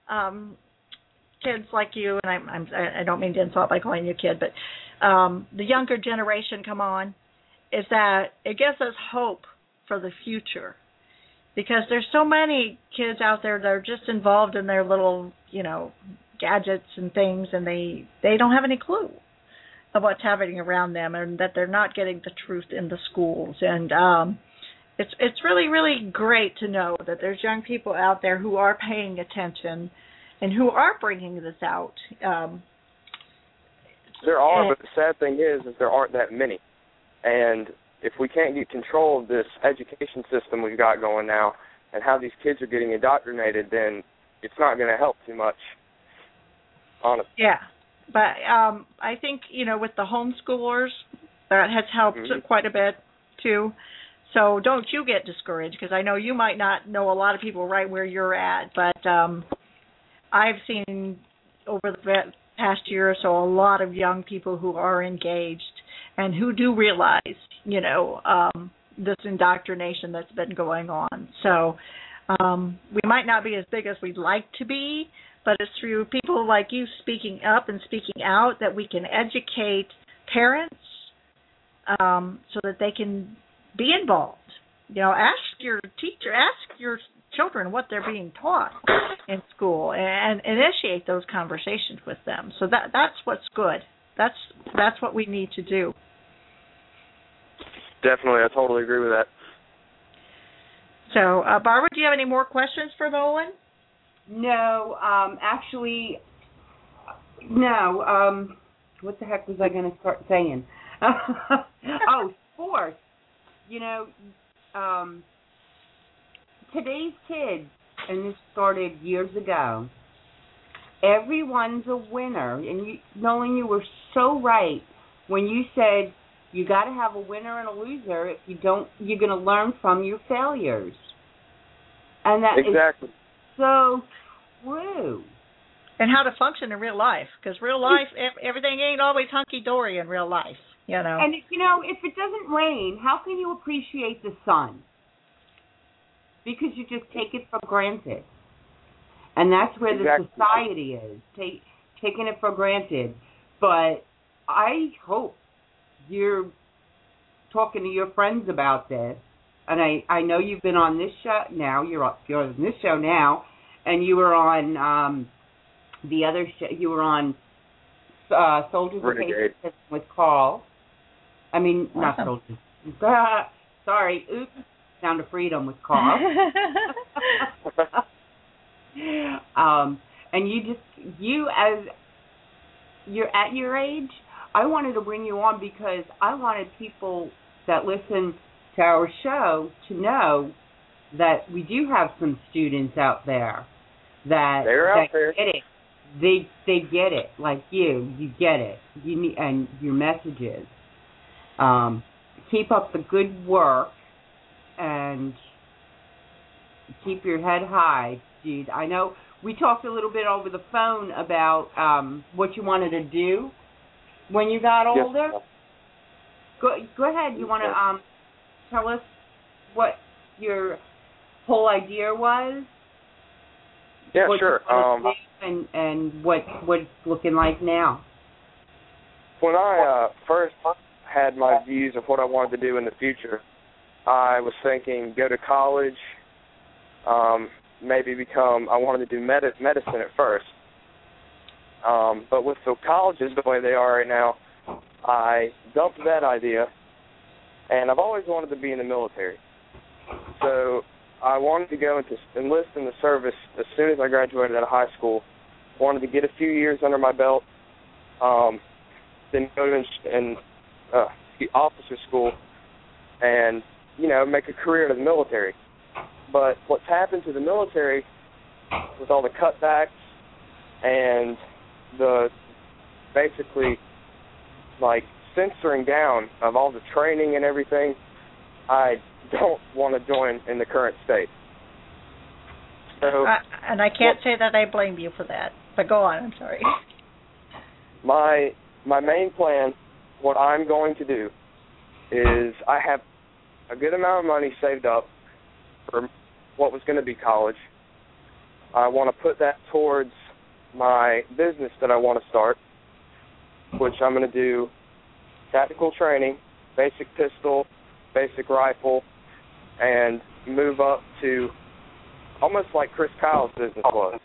kids like you, and I don't mean to insult by calling you a kid, but the younger generation come on, is that it gives us hope for the future, because there's so many kids out there that are just involved in their little, gadgets and things, and they don't have any clue of what's happening around them, and that they're not getting the truth in the schools. And it's really, really great to know that there's young people out there who are paying attention and who are bringing this out. There are, but the sad thing is there aren't that many. And if we can't get control of this education system we've got going now and how these kids are getting indoctrinated, then it's not going to help too much, honestly. Yeah, but I think, with the homeschoolers, that has helped quite a bit, too. So don't you get discouraged, because I know you might not know a lot of people right where you're at, but I've seen over the past year or so a lot of young people who are engaged and who do realize, this indoctrination that's been going on. So we might not be as big as we'd like to be, but it's through people like you speaking up and speaking out that we can educate parents so that they can be involved. Ask your teacher, ask your children what they're being taught in school, and initiate those conversations with them. So that's what's good. That's what we need to do. Definitely, I totally agree with that. So, Barbara, do you have any more questions for Nolan? No, actually, no. What the heck was I going to start saying? Oh, sports. Today's kids, and this started years ago, everyone's a winner. And Nolan, you were so right when you said you got to have a winner and a loser. If you don't, you're going to learn from your failures. And that exactly. is so true. And how to function in real life, because real life, everything ain't always hunky-dory in real life, And, if it doesn't rain, how can you appreciate the sun? Because you just take it for granted. And that's where the society is, taking it for granted. But I hope you're talking to your friends about this. And I know you've been on this show now. You're on this show now. And you were on the other show. You were on Soldiers of Faith with Carl. I mean, awesome. Not Soldiers. Sorry. Oops. Sound of Freedom with Carl. And as you're at your age, I wanted to bring you on because I wanted people that listen to our show to know that we do have some students out there that get it. They get it, like you get it. And your messages. Keep up the good work. And keep your head high, dude. I know we talked a little bit over the phone about what you wanted to do when you got older. Yes. Go ahead. You want to tell us what your whole idea was? Yeah, sure. And what it's looking like now. when I first had my views of what I wanted to do in the future, I was thinking go to college, maybe I wanted to do medicine at first. But with the colleges the way they are right now, I dumped that idea, and I've always wanted to be in the military. So I wanted to go enlist in the service as soon as I graduated out of high school. Wanted to get a few years under my belt, then go to officer school and, make a career in the military. But what's happened to the military with all the cutbacks and the basically censoring down of all the training and everything, I don't want to join in the current state. So, and I can't say that I blame you for that, but go on, I'm sorry. My main plan, what I'm going to do, is I have a good amount of money saved up for what was going to be college. I want to put that towards my business that I want to start, which I'm going to do tactical training, basic pistol, basic rifle, and move up to almost like Chris Kyle's business was.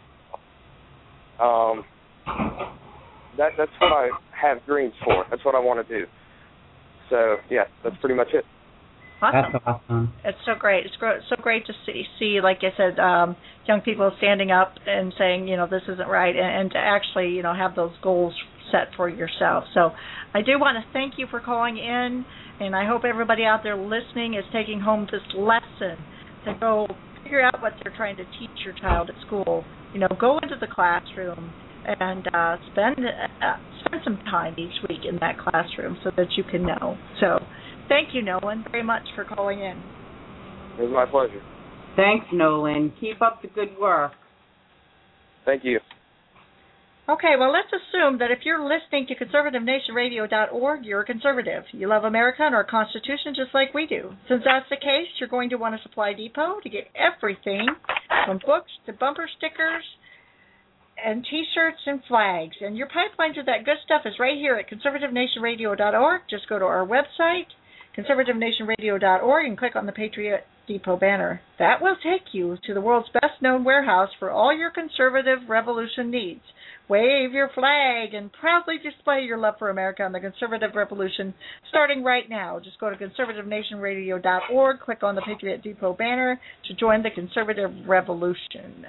That's what I have dreams for. That's what I want to do. So, yeah, that's pretty much it. Awesome. That's awesome. It's so great. It's so great to see, like I said, young people standing up and saying, this isn't right, and to actually, have those goals set for yourself. So I do want to thank you for calling in, and I hope everybody out there listening is taking home this lesson to go figure out what they're trying to teach your child at school. Go into the classroom and spend some time each week in that classroom so that you can know. So thank you, Nolan, very much for calling in. It was my pleasure. Thanks, Nolan. Keep up the good work. Thank you. Okay, well, let's assume that if you're listening to conservativenationradio.org, you're a conservative. You love America and our Constitution just like we do. Since that's the case, you're going to want a Supply Depot to get everything from books to bumper stickers and T-shirts and flags. And your pipeline to that good stuff is right here at conservativenationradio.org. Just go to our website, conservativenationradio.org, and click on the Patriot Depot banner. That will take you to the world's best-known warehouse for all your conservative revolution needs. Wave your flag and proudly display your love for America and the conservative revolution starting right now. Just go to conservativenationradio.org, click on the Patriot Depot banner to join the conservative revolution.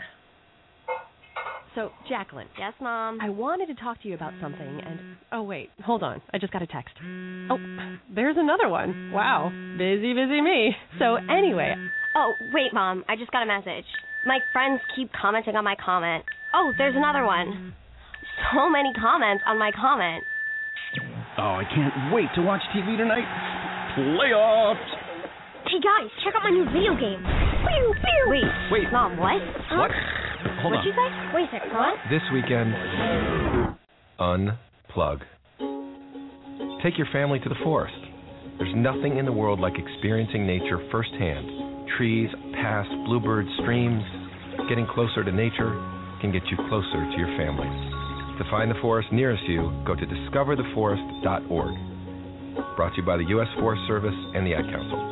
So, Jacqueline. Yes, Mom? I wanted to talk to you about something, and... Oh, wait. Hold on. I just got a text. Oh, there's another one. Wow. Busy me. So, anyway... Oh, wait, Mom. I just got a message. My friends keep commenting on my comment. Oh, there's another one. So many comments on my comment. Oh, I can't wait to watch TV tonight. Playoffs! Hey, guys, check out my new video game. Pew, pew. Wait. Mom, what? Huh? What? Hold What'd you say? Wait a second, what? This weekend, unplug. Take your family to the forest. There's nothing in the world like experiencing nature firsthand. Trees, paths, bluebirds, streams. Getting closer to nature can get you closer to your family. To find the forest nearest you, go to discovertheforest.org. Brought to you by the U.S. Forest Service and the Ad Council.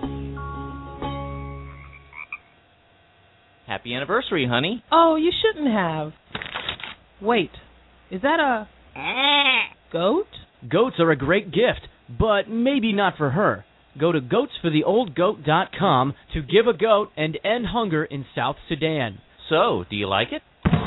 Happy anniversary, honey. Oh, you shouldn't have. Wait, is that a goat? Goats are a great gift, but maybe not for her. Go to goatsfortheoldgoat.com to give a goat and end hunger in South Sudan. So, do you like it?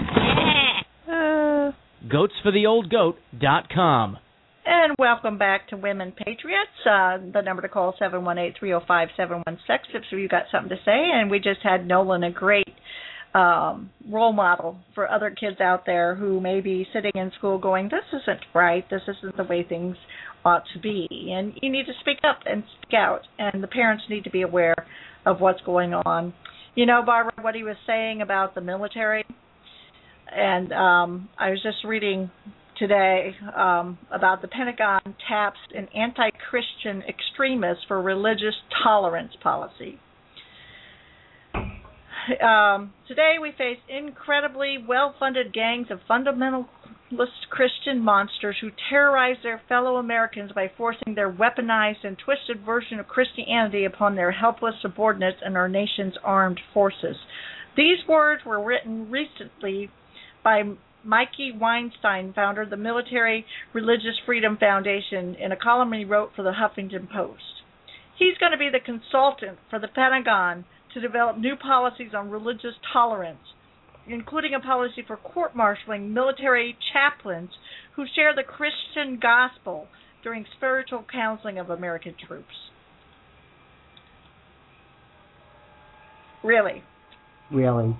goatsfortheoldgoat.com. And welcome back to Women Patriots. The number to call 718-305-7116 if you've got something to say. And we just had Nolan, a great role model for other kids out there who may be sitting in school going, this isn't right, this isn't the way things ought to be. And you need to speak up and speak out. And the parents need to be aware of what's going on. You know, Barbara, what he was saying about the military, and I was just reading today about the Pentagon taps an anti-Christian extremist for religious tolerance policy. Today we face incredibly well-funded gangs of fundamental Christian monsters who terrorize their fellow Americans by forcing their weaponized and twisted version of Christianity upon their helpless subordinates in our nation's armed forces. These words were written recently by Mikey Weinstein, founder of the Military Religious Freedom Foundation, in a column he wrote for the Huffington Post. He's going to be the consultant for the Pentagon to develop new policies on religious tolerance, including a policy for court-martialing military chaplains who share the Christian gospel during spiritual counseling of American troops. Really? Really?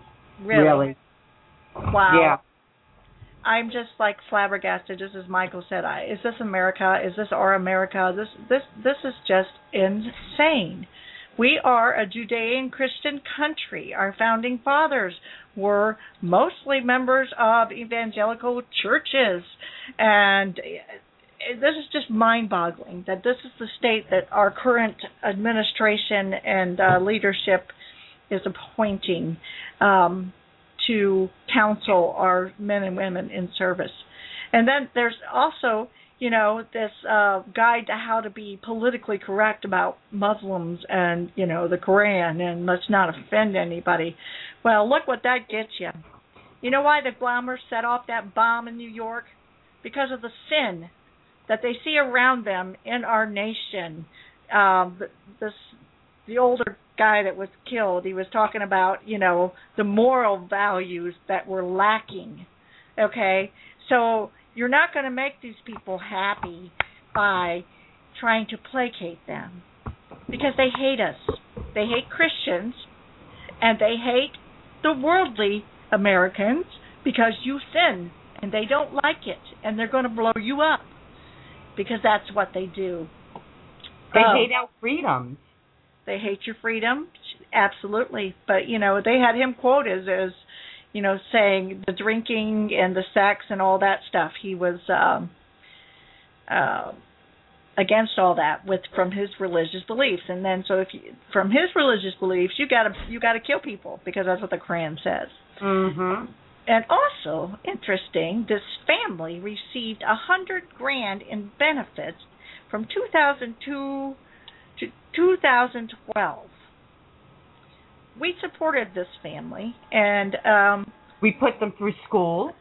Wow. Yeah. I'm just like flabbergasted, just as Michael said. Is this America? Is this our America? This is just insane. We are a Judean-Christian country. Our founding fathers were mostly members of evangelical churches. And this is just mind-boggling that this is the state that our current administration and leadership is appointing to counsel our men and women in service. And then there's also, this guide to how to be politically correct about Muslims and, the Quran, and let's not offend anybody. Well, look what that gets you. You know why the bombers set off that bomb in New York? Because of the sin that they see around them in our nation. The older guy that was killed, he was talking about, the moral values that were lacking. Okay? So you're not going to make these people happy by trying to placate them, because they hate us. They hate Christians, and they hate the worldly Americans because you sin, and they don't like it, and they're going to blow you up because that's what they do. They hate our freedoms. They hate your freedom, absolutely. But, they had him quoted as saying the drinking and the sex and all that stuff. He was against all that from his religious beliefs. And then, so from his religious beliefs, you got to kill people because that's what the Quran says. Mm-hmm. And also, interesting, this family received $100,000 in benefits from 2002 to 2012. We supported this family, and we put them through school.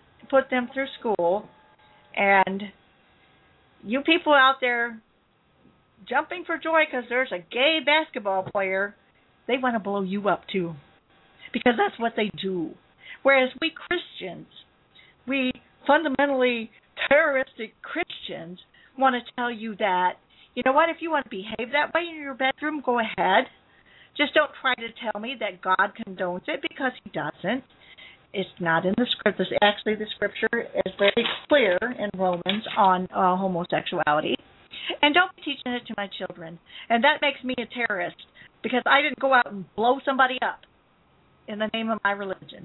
And you people out there jumping for joy because there's a gay basketball player, they want to blow you up too, because that's what they do. Whereas we Christians, we fundamentally terroristic Christians, want to tell you that, you know what, if you want to behave that way in your bedroom, go ahead. Just don't try to tell me that God condones it, because he doesn't. It's not in the scripture. Actually, the scripture is very clear in Romans on homosexuality. And don't be teaching it to my children. And that makes me a terrorist, because I didn't go out and blow somebody up in the name of my religion.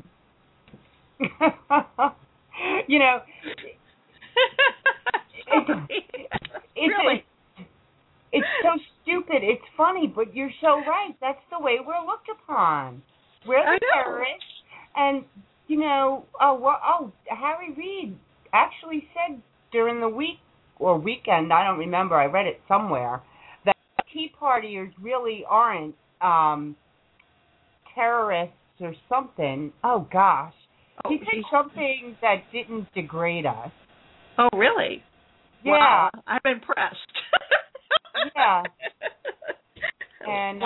Really? It's so stupid. It's funny, but you're so right. That's the way we're looked upon. We're the terrorists. And, Harry Reid actually said during the week or weekend, I don't remember, I read it somewhere, that Tea Partiers really aren't terrorists or something. Oh, gosh. He said something that didn't degrade us. Oh, really? Yeah. Wow. I'm impressed. Yeah. And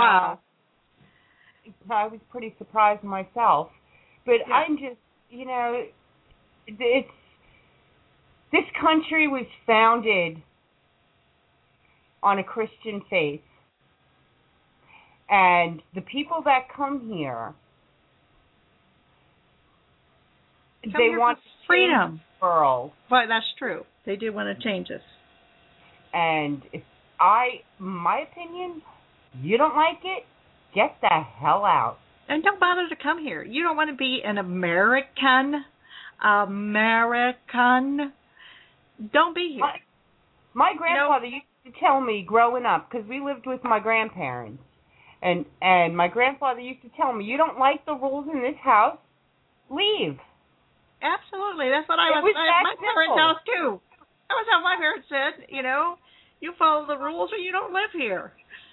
I was pretty surprised myself. But yeah. I'm just, this country was founded on a Christian faith. And the people that come here, they want freedom. The world. Well, that's true. They do want to change us. And if my opinion, you don't like it, get the hell out. And don't bother to come here. You don't want to be an American. Don't be here. My grandfather used to tell me growing up, because we lived with my grandparents, and my grandfather used to tell me, you don't like the rules in this house? Leave. Absolutely. That's what I was at my parents' house too. That was how my parents said, you follow the rules or you don't live here.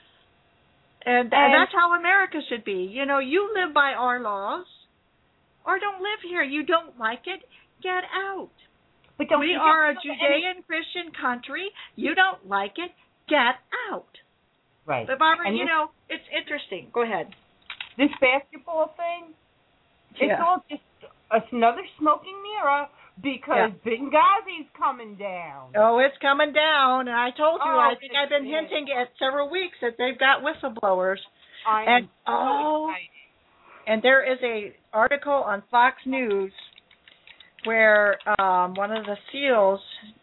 And that's how America should be. You live by our laws or don't live here. You don't like it, get out. But we are a Judean Christian country. You don't like it, get out. Right. But Barbara, and it's interesting. Go ahead. This basketball thing, it's all just another smoking mirror because Benghazi's coming down. Oh, it's coming down. And I told you, I think I've been hinting at several weeks that they've got whistleblowers. I'm so excited. And there is a article on Fox News where one of the SEALs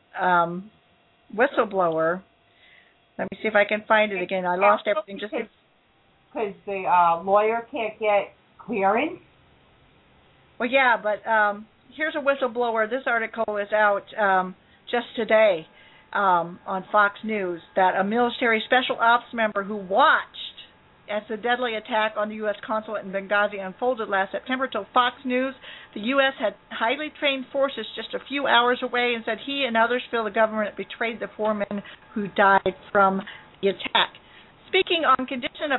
whistleblower, let me see if I can find it again. I lost everything just because the lawyer can't get clearance. Well, yeah, but here's a whistleblower. This article is out just today on Fox News that a military special ops member who watched as the deadly attack on the U.S. consulate in Benghazi unfolded last September told Fox News the U.S. had highly trained forces just a few hours away and said he and others feel the government betrayed the 4 men who died from the attack. Speaking on condition of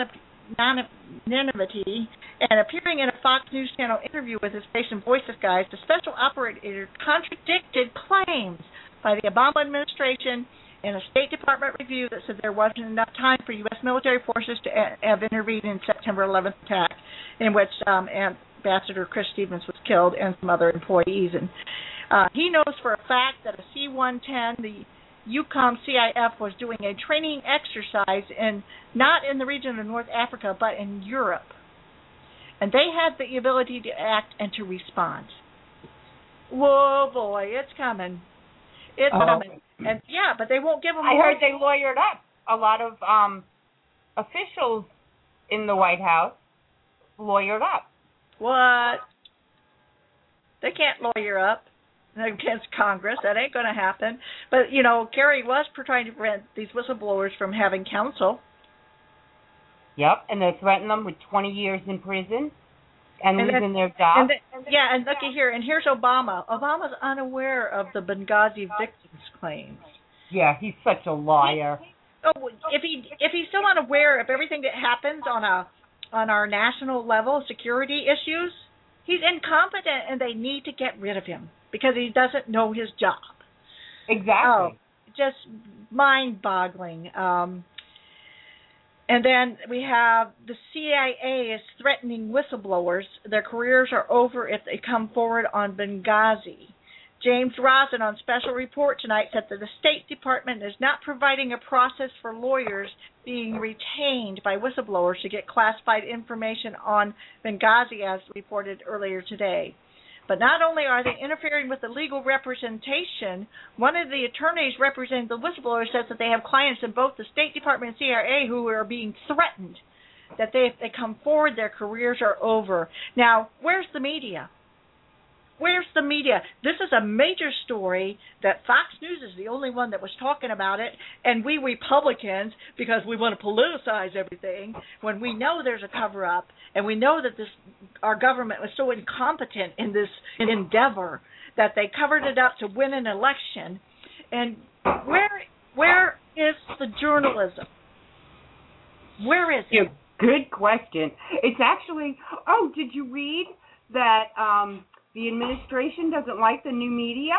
anonymity and appearing in a Fox News Channel interview with his patient Voice of Guys, the special operator contradicted claims by the Obama administration in a State Department review that said there wasn't enough time for U.S. military forces to have intervened in September 11th attack, in which Ambassador Chris Stevens was killed and some other employees. And he knows for a fact that a C-110, the EUCOM CIF, was doing a training exercise not in the region of North Africa, but in Europe. And they had the ability to act and to respond. Whoa, boy, it's coming. It's coming. And but they won't give them. I heard they lawyered up a lot of officials in the White House. Lawyered up. What? They can't lawyer up against Congress. That ain't going to happen. But Kerry was trying to prevent these whistleblowers from having counsel. Yep, and they threatened them with 20 years in prison and losing their job. And looky here, and here's Obama. Obama's unaware of the Benghazi victims' claims. Yeah, he's such a liar. If he's still unaware of everything that happens on our national level, security issues, he's incompetent, and they need to get rid of him because he doesn't know his job. Exactly. Just mind-boggling. And then we have the CIA is threatening whistleblowers. Their careers are over if they come forward on Benghazi. James Rosen on Special Report tonight said that the State Department is not providing a process for lawyers being retained by whistleblowers to get classified information on Benghazi, as reported earlier today. But not only are they interfering with the legal representation, one of the attorneys representing the whistleblower says that they have clients in both the State Department and CIA who are being threatened that if they come forward, their careers are over. Now, where's the media? Where's the media? This is a major story that Fox News is the only one that was talking about it, and we Republicans, because we want to politicize everything, when we know there's a cover-up, and we know that our government was so incompetent in this endeavor that they covered it up to win an election. And where is the journalism? Where is it? Good question. It's actually, did you read that the administration doesn't like the new media?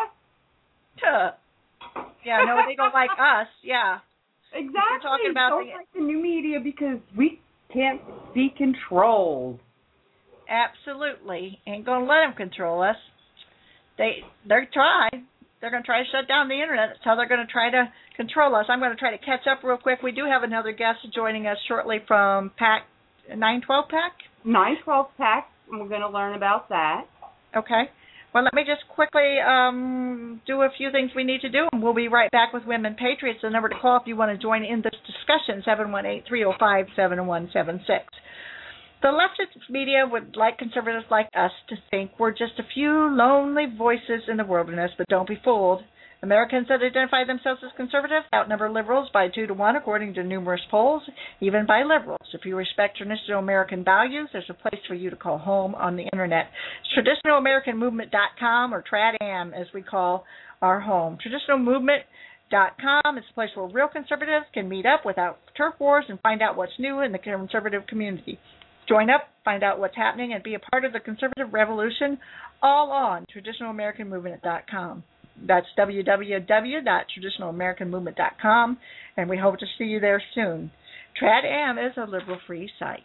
Yeah, no, they don't like us. Yeah. Exactly. We're talking about don't like the new media because we can't be controlled. Absolutely. Ain't going to let them control us. They're trying. They're going to try to shut down the internet. That's how they're going to try to control us. I'm going to try to catch up real quick. We do have another guest joining us shortly from PAC, 912 PAC? 912 PAC, and we're going to learn about that. Okay. Well, let me just quickly do a few things we need to do, and we'll be right back with Women Patriots. The number to call if you want to join in this discussion, 718-305-7176. The leftist media would like conservatives like us to think we're just a few lonely voices in the wilderness, but don't be fooled. Americans that identify themselves as conservative outnumber liberals by 2-to-1, according to numerous polls, even by liberals. If you respect traditional American values, there's a place for you to call home on the Internet. It's TraditionalAmericanMovement.com, or TradAm, as we call our home. TraditionalMovement.com is a place where real conservatives can meet up without turf wars and find out what's new in the conservative community. Join up, find out what's happening, and be a part of the conservative revolution, all on TraditionalAmericanMovement.com. That's www.traditionalamericanmovement.com, and we hope to see you there soon. TradAm is a liberal-free site.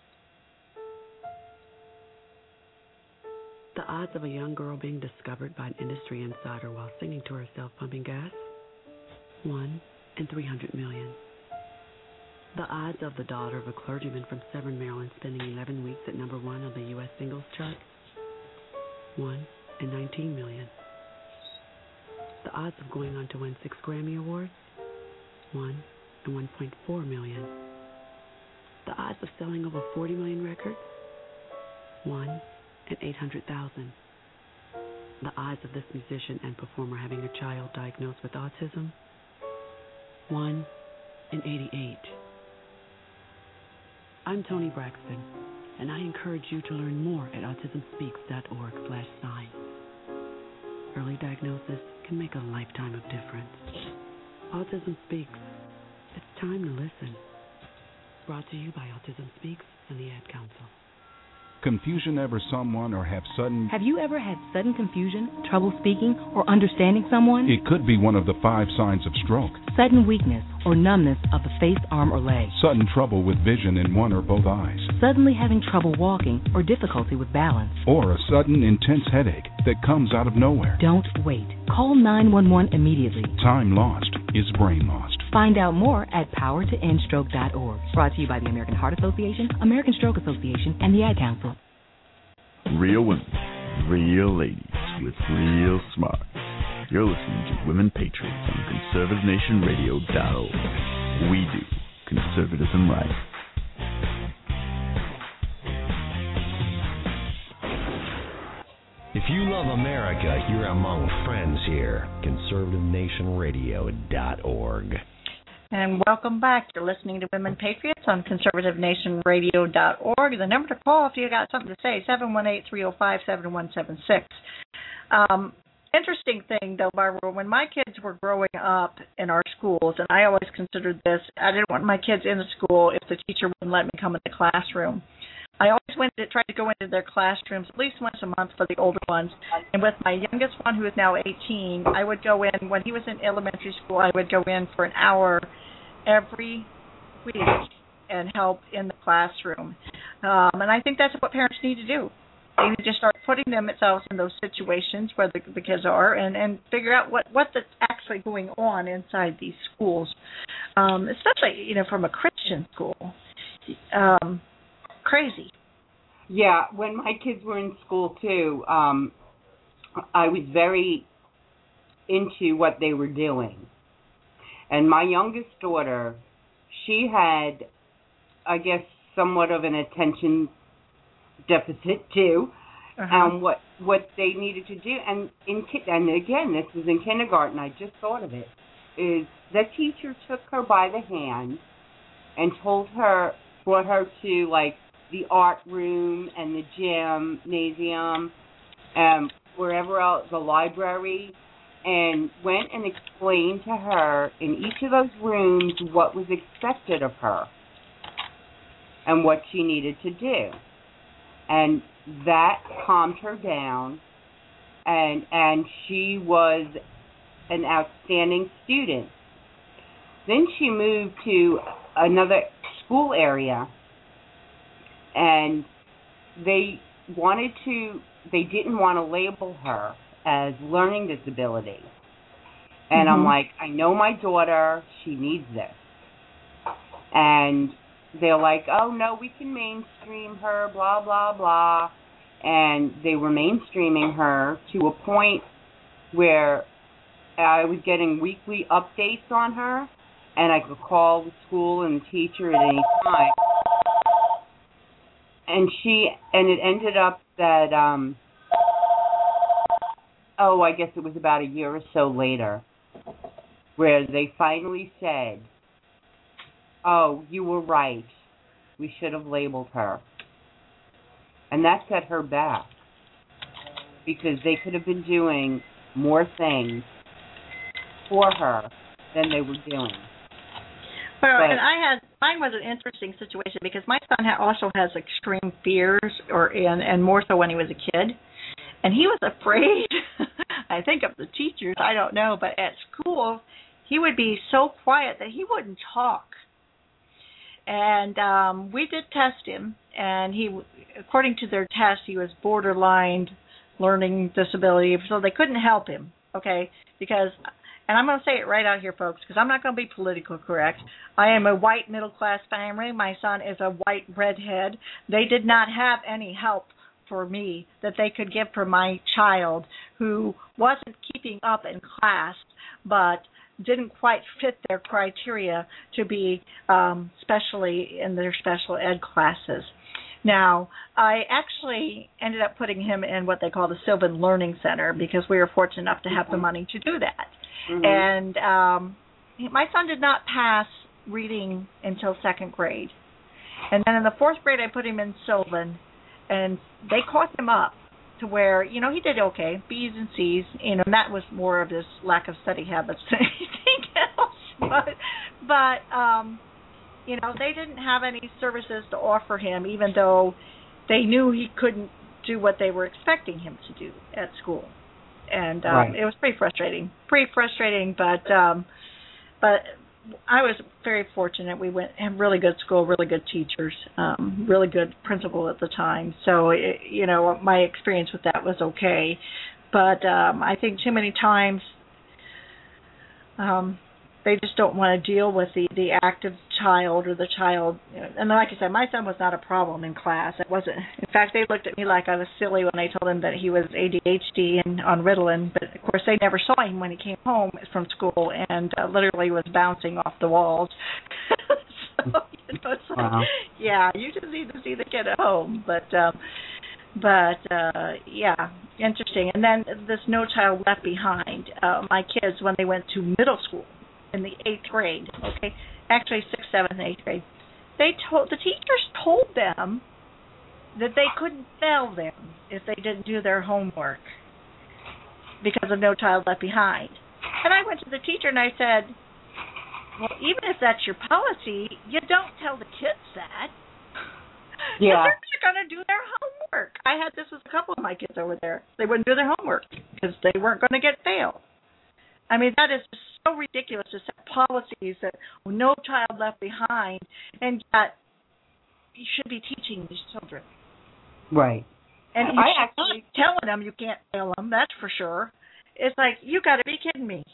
The odds of a young girl being discovered by an industry insider while singing to herself pumping gas? 1 in 300 million. The odds of the daughter of a clergyman from Severn, Maryland spending 11 weeks at number 1 on the U.S. singles chart? 1 in 19 million. The odds of going on to win 6 Grammy Awards? 1 in 1.4 million. The odds of selling over 40 million records? 1 in 800,000. The odds of this musician and performer having a child diagnosed with autism? 1 in 88. I'm Toni Braxton, and I encourage you to learn more at autismspeaks.org/sign. Early diagnosis can make a lifetime of difference. Autism Speaks. It's time to listen. Brought to you by Autism Speaks and the Ad Council. Confusion ever someone or have sudden... Have you ever had sudden confusion, trouble speaking, or understanding someone? It could be one of the 5 signs of stroke. Sudden weakness or numbness of the face, arm, or leg. Sudden trouble with vision in one or both eyes. Suddenly having trouble walking or difficulty with balance. Or a sudden intense headache that comes out of nowhere. Don't wait. Call 911 immediately. Time lost is brain lost. Find out more at powertoendstroke.org. Brought to you by the American Heart Association, American Stroke Association, and the Ad Council. Real women, real ladies with real smart. You're listening to Women Patriots on ConservativeNationRadio.org. We do conservatism right. If you love America, you're among friends here. ConservativeNationRadio.org. And welcome back. You're listening to Women Patriots on ConservativeNationRadio.org. The number to call if you got something to say, 718-305-7176. Interesting thing, though, Barbara, when my kids were growing up in our schools, and I always considered this, I didn't want my kids in the school if the teacher wouldn't let me come in the classroom. I always tried to go into their classrooms at least once a month for the older ones. And with my youngest one, who is now 18, I would go in, when he was in elementary school, I would go in for an hour every week and help in the classroom. And I think that's what parents need to do. They need to start putting themselves in those situations where the kids are and figure out what's actually going on inside these schools, especially, from a Christian school. Crazy. Yeah, when my kids were in school, too, I was very into what they were doing. And my youngest daughter, she had, I guess, somewhat of an attention deficit too. What they needed to do, and again, this was in kindergarten. I just thought of it. Is the teacher took her by the hand and brought her to like the art room and the gymnasium, wherever else, the library, and went and explained to her in each of those rooms what was expected of her and what she needed to do. And that calmed her down, and she was an outstanding student. Then she moved to another school area, and they didn't want to label her as learning disability. And I'm like, I know my daughter, she needs this. And they're like, oh, no, we can mainstream her, blah, blah, blah. And they were mainstreaming her to a point where I was getting weekly updates on her, and I could call the school and the teacher at any time. And it ended up that, I guess it was about a year or so later, where they finally said, "Oh, you were right. We should have labeled her." And that set her back, because they could have been doing more things for her than they were doing. Well, and mine was an interesting situation because my son also has extreme fears, and more so when he was a kid, and he was afraid. I think of the teachers, I don't know, but at school he would be so quiet that he wouldn't talk. And we did test him, and he, according to their test, he was borderline learning disability, so they couldn't help him. Okay, because. And I'm going to say it right out here, folks, because I'm not going to be politically correct. I am a white middle-class family. My son is a white redhead. They did not have any help for me that they could give for my child who wasn't keeping up in class but didn't quite fit their criteria to be especially in their special ed classes. Now, I actually ended up putting him in what they call the Sylvan Learning Center because we were fortunate enough to have the money to do that. Mm-hmm. And my son did not pass reading until second grade. And then in the fourth grade, I put him in Sylvan, and they caught him up to where, he did okay, B's and C's, and that was more of his lack of study habits than anything else. But they didn't have any services to offer him, even though they knew he couldn't do what they were expecting him to do at school. And right. It was pretty frustrating, but I was very fortunate. We had really good school, really good teachers, really good principal at the time. So, my experience with that was okay. But I think too many times they just don't want to deal with the active child or the child. And like I said, my son was not a problem in class. It wasn't. In fact, they looked at me like I was silly when I told them that he was ADHD and on Ritalin. But, of course, they never saw him when he came home from school and literally was bouncing off the walls. So, it's like, wow. Yeah, you just need to see the kid at home. But yeah, interesting. And then this No Child Left Behind. My kids, when they went to middle school, in the 8th grade, okay, actually 6th, 7th, and 8th grade, the teachers told them that they couldn't fail them if they didn't do their homework because of No Child Left Behind. And I went to the teacher and I said, well, even if that's your policy, you don't tell the kids that. Yeah. They're going to do their homework. I had this with a couple of my kids over there. They wouldn't do their homework because they weren't going to get failed. I mean, that is just so ridiculous to set policies that No Child Left Behind, and yet you should be teaching these children. Right. And you should be telling them you can't fail them, that's for sure. It's like, you got to be kidding me.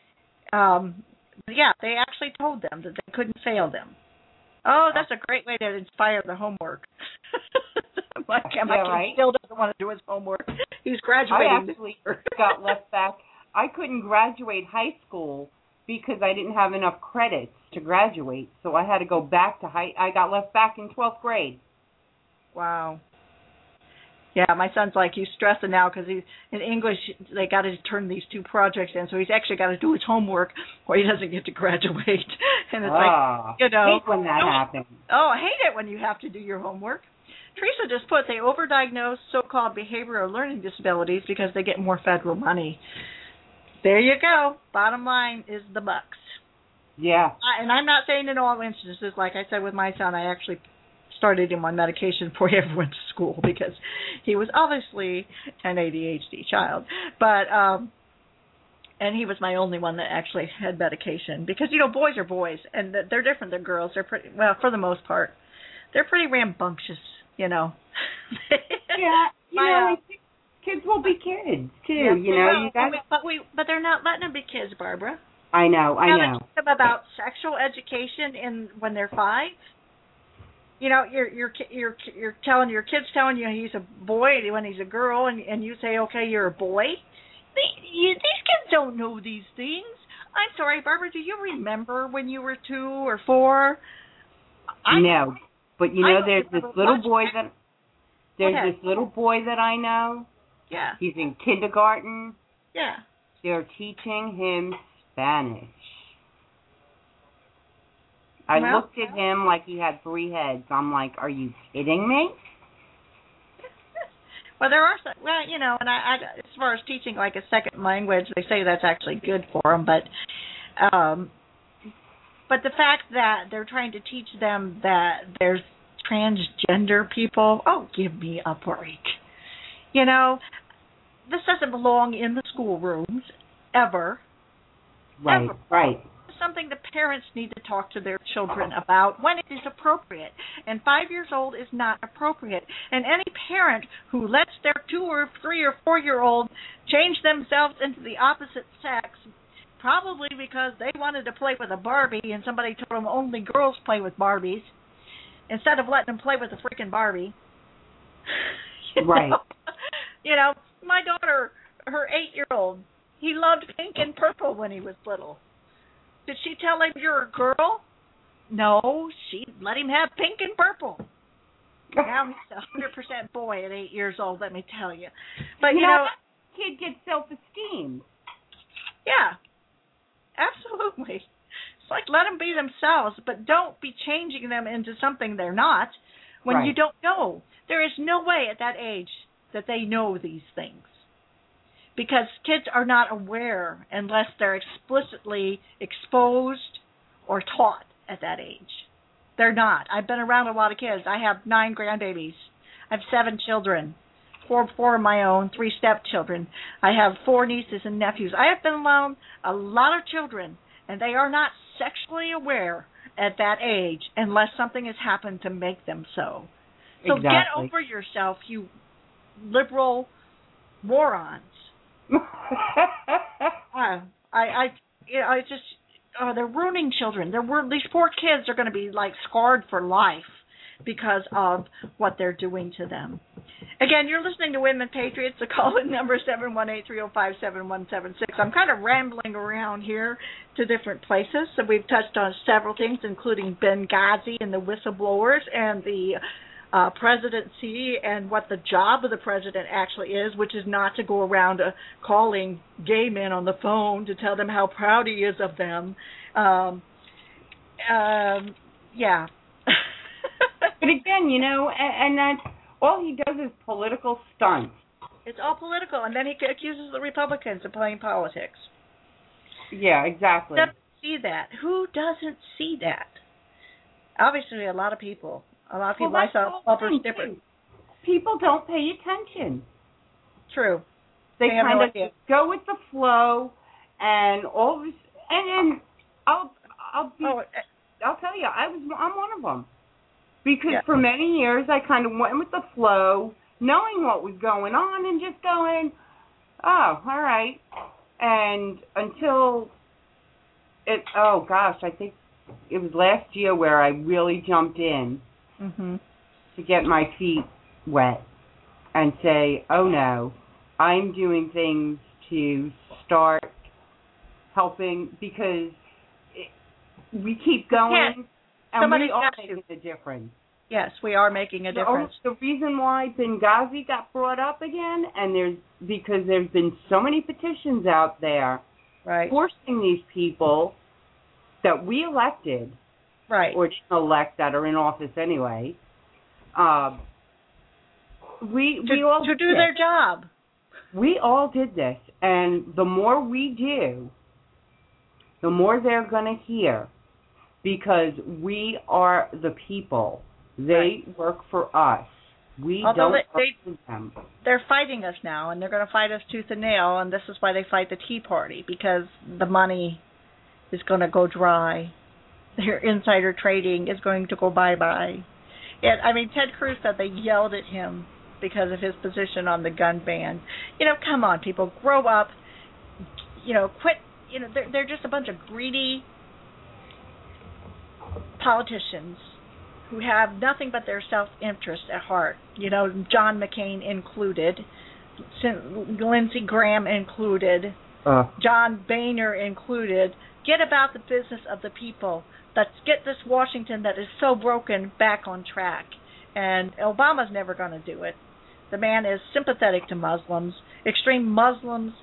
Yeah, they actually told them that they couldn't fail them. Oh, that's a great way to inspire the homework. My kid still doesn't want to do his homework. He's graduating. I actually got left back. I couldn't graduate high school because I didn't have enough credits to graduate, so I had to go back to I got left back in 12th grade. Wow. Yeah, my son's like, he's stressing now because he's in English. They got to turn these 2 projects in, so he's actually got to do his homework or he doesn't get to graduate. And it's like, hate when that happens. Oh, I hate it when you have to do your homework. Teresa just put they overdiagnose so-called behavioral learning disabilities because they get more federal money. There you go. Bottom line is the bucks. Yeah. And I'm not saying in all instances. Like I said with my son, I actually started him on medication before he ever went to school because he was obviously an ADHD child. But and he was my only one that actually had medication because, boys are boys and they're different than girls. They're pretty, well, for the most part, they're pretty rambunctious, Yeah. Kids will be kids too, You got. But they're not letting them be kids, Barbara. I know. Teach them about sexual education when they're 5. You're telling your kid's telling you he's a boy when he's a girl, and you say, okay, you're a boy. These kids don't know these things. I'm sorry, Barbara. Do you remember when you were 2 or 4? No, but there's this little boy that there's this little boy that I know. Yeah. He's in kindergarten. Yeah. They're teaching him Spanish. I looked at him like he had 3 heads. I'm like, are you kidding me? Well, there are some, and I as far as teaching like a second language, they say that's actually good for them. But the fact that they're trying to teach them that there's transgender people, oh, give me a break. This doesn't belong in the schoolrooms ever. Right, ever. right. It's something the parents need to talk to their children about when it is appropriate. And 5 years old is not appropriate. And any parent who lets their 2 or 3 or 4-year-old change themselves into the opposite sex, probably because they wanted to play with a Barbie and somebody told them only girls play with Barbies, instead of letting them play with a freaking Barbie. Right. My daughter, her 8-year-old, he loved pink and purple when he was little. Did she tell him you're a girl? No, she let him have pink and purple. Now he's 100% boy at 8 years old, let me tell you. But, kid gets self-esteem. Yeah, absolutely. It's like let them be themselves, but don't be changing them into something they're not when you don't know. There is no way at that age that they know these things. Because kids are not aware unless they're explicitly exposed or taught at that age. They're not. I've been around a lot of kids. I have 9 grandbabies. I have 7 children, 4 of my own, 3 stepchildren. I have 4 nieces and nephews. I have been around a lot of children, and they are not sexually aware at that age unless something has happened to make them so. So exactly. Get over yourself, you liberal morons. They're ruining children. These poor kids are going to be like scarred for life because of what they're doing to them. Again, you're listening to Women Patriots. The call-in number is 718-305-7176. I'm kind of rambling around here to different places. So we've touched on several things, including Benghazi and the whistleblowers and the presidency and what the job of the president actually is, which is not to go around calling gay men on the phone to tell them how proud he is of them. Yeah. But again, and that's all he does is political stunts. It's all political, and then he accuses the Republicans of playing politics. Yeah, exactly. Who doesn't see that? Who doesn't see that? Obviously, a lot of people. Myself, different. People don't pay attention. True. They kind of go with the flow, and all this. And I'll tell you, I'm one of them. Because for many years I kind of went with the flow, knowing what was going on and just going, oh, all right. And until I think it was last year where I really jumped in to get my feet wet and say, oh no, I'm doing things to start helping because we keep going. And we are making a difference. Yes, we are making a difference. The reason why Benghazi got brought up again, because there's been so many petitions out there forcing these people that we elected, or didn't elect, that are in office anyway, we all to do their job. We all did this, and the more we do, the more they're going to hear. Because we are the people. They work for us. We don't work for them. They're fighting us now, and they're going to fight us tooth and nail, and this is why they fight the Tea Party, because the money is going to go dry. Their insider trading is going to go bye-bye. Ted Cruz said they yelled at him because of his position on the gun ban. Come on, people. Grow up. Quit. They're just a bunch of greedy politicians who have nothing but their self-interest at heart. John McCain included, Lindsey Graham included, John Boehner included. Get about the business of the people. Let's get this Washington that is so broken back on track. And Obama's never going to do it. The man is sympathetic to Muslims. Extreme Muslims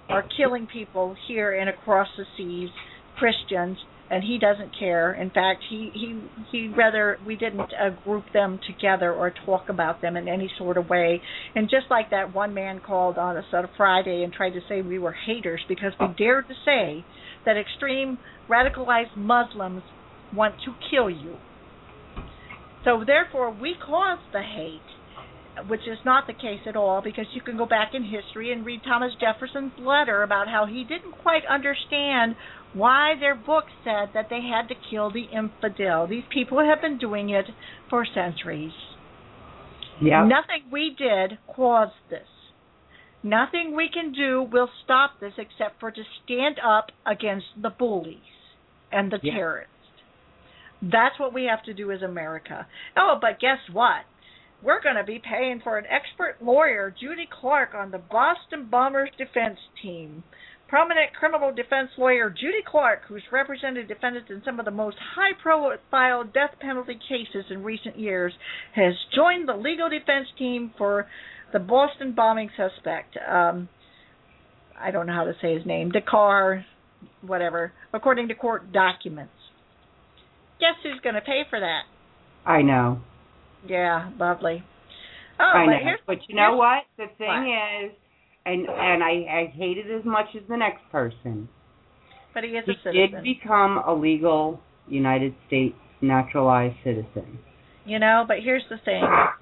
are killing people here and across the seas, Christians, and he doesn't care. In fact, he rather we didn't group them together or talk about them in any sort of way. And just like that one man called on us on a Friday and tried to say we were haters because we dared to say that extreme radicalized Muslims want to kill you. So therefore, we caused the hate, which is not the case at all, because you can go back in history and read Thomas Jefferson's letter about how he didn't quite understand why their book said that they had to kill the infidel. These people have been doing it for centuries. Yep. Nothing we did caused this. Nothing we can do will stop this except for to stand up against the bullies and the terrorists. That's what we have to do as America. Oh, but guess what? We're going to be paying for an expert lawyer, Judy Clark, on the Boston Bombers defense team. Prominent criminal defense lawyer Judy Clark, who's represented defendants in some of the most high-profile death penalty cases in recent years, has joined the legal defense team for the Boston bombing suspect. I don't know how to say his name. Dakar, whatever, according to court documents. Guess who's going to pay for that? I know. Yeah, lovely. Oh, I know. But you know what? The thing is, and I hate it as much as the next person. But he is a citizen. He did become a legal United States naturalized citizen. You know, but here's the thing.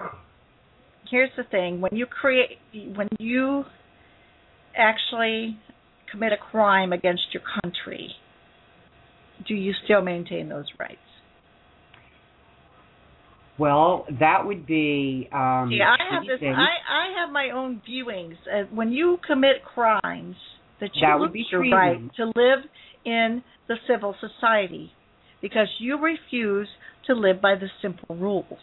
When you actually commit a crime against your country, do you still maintain those rights? Well, that would be. See, I have my own viewings. When you commit crimes, that lose your right to live in the civil society because you refuse to live by the simple rules.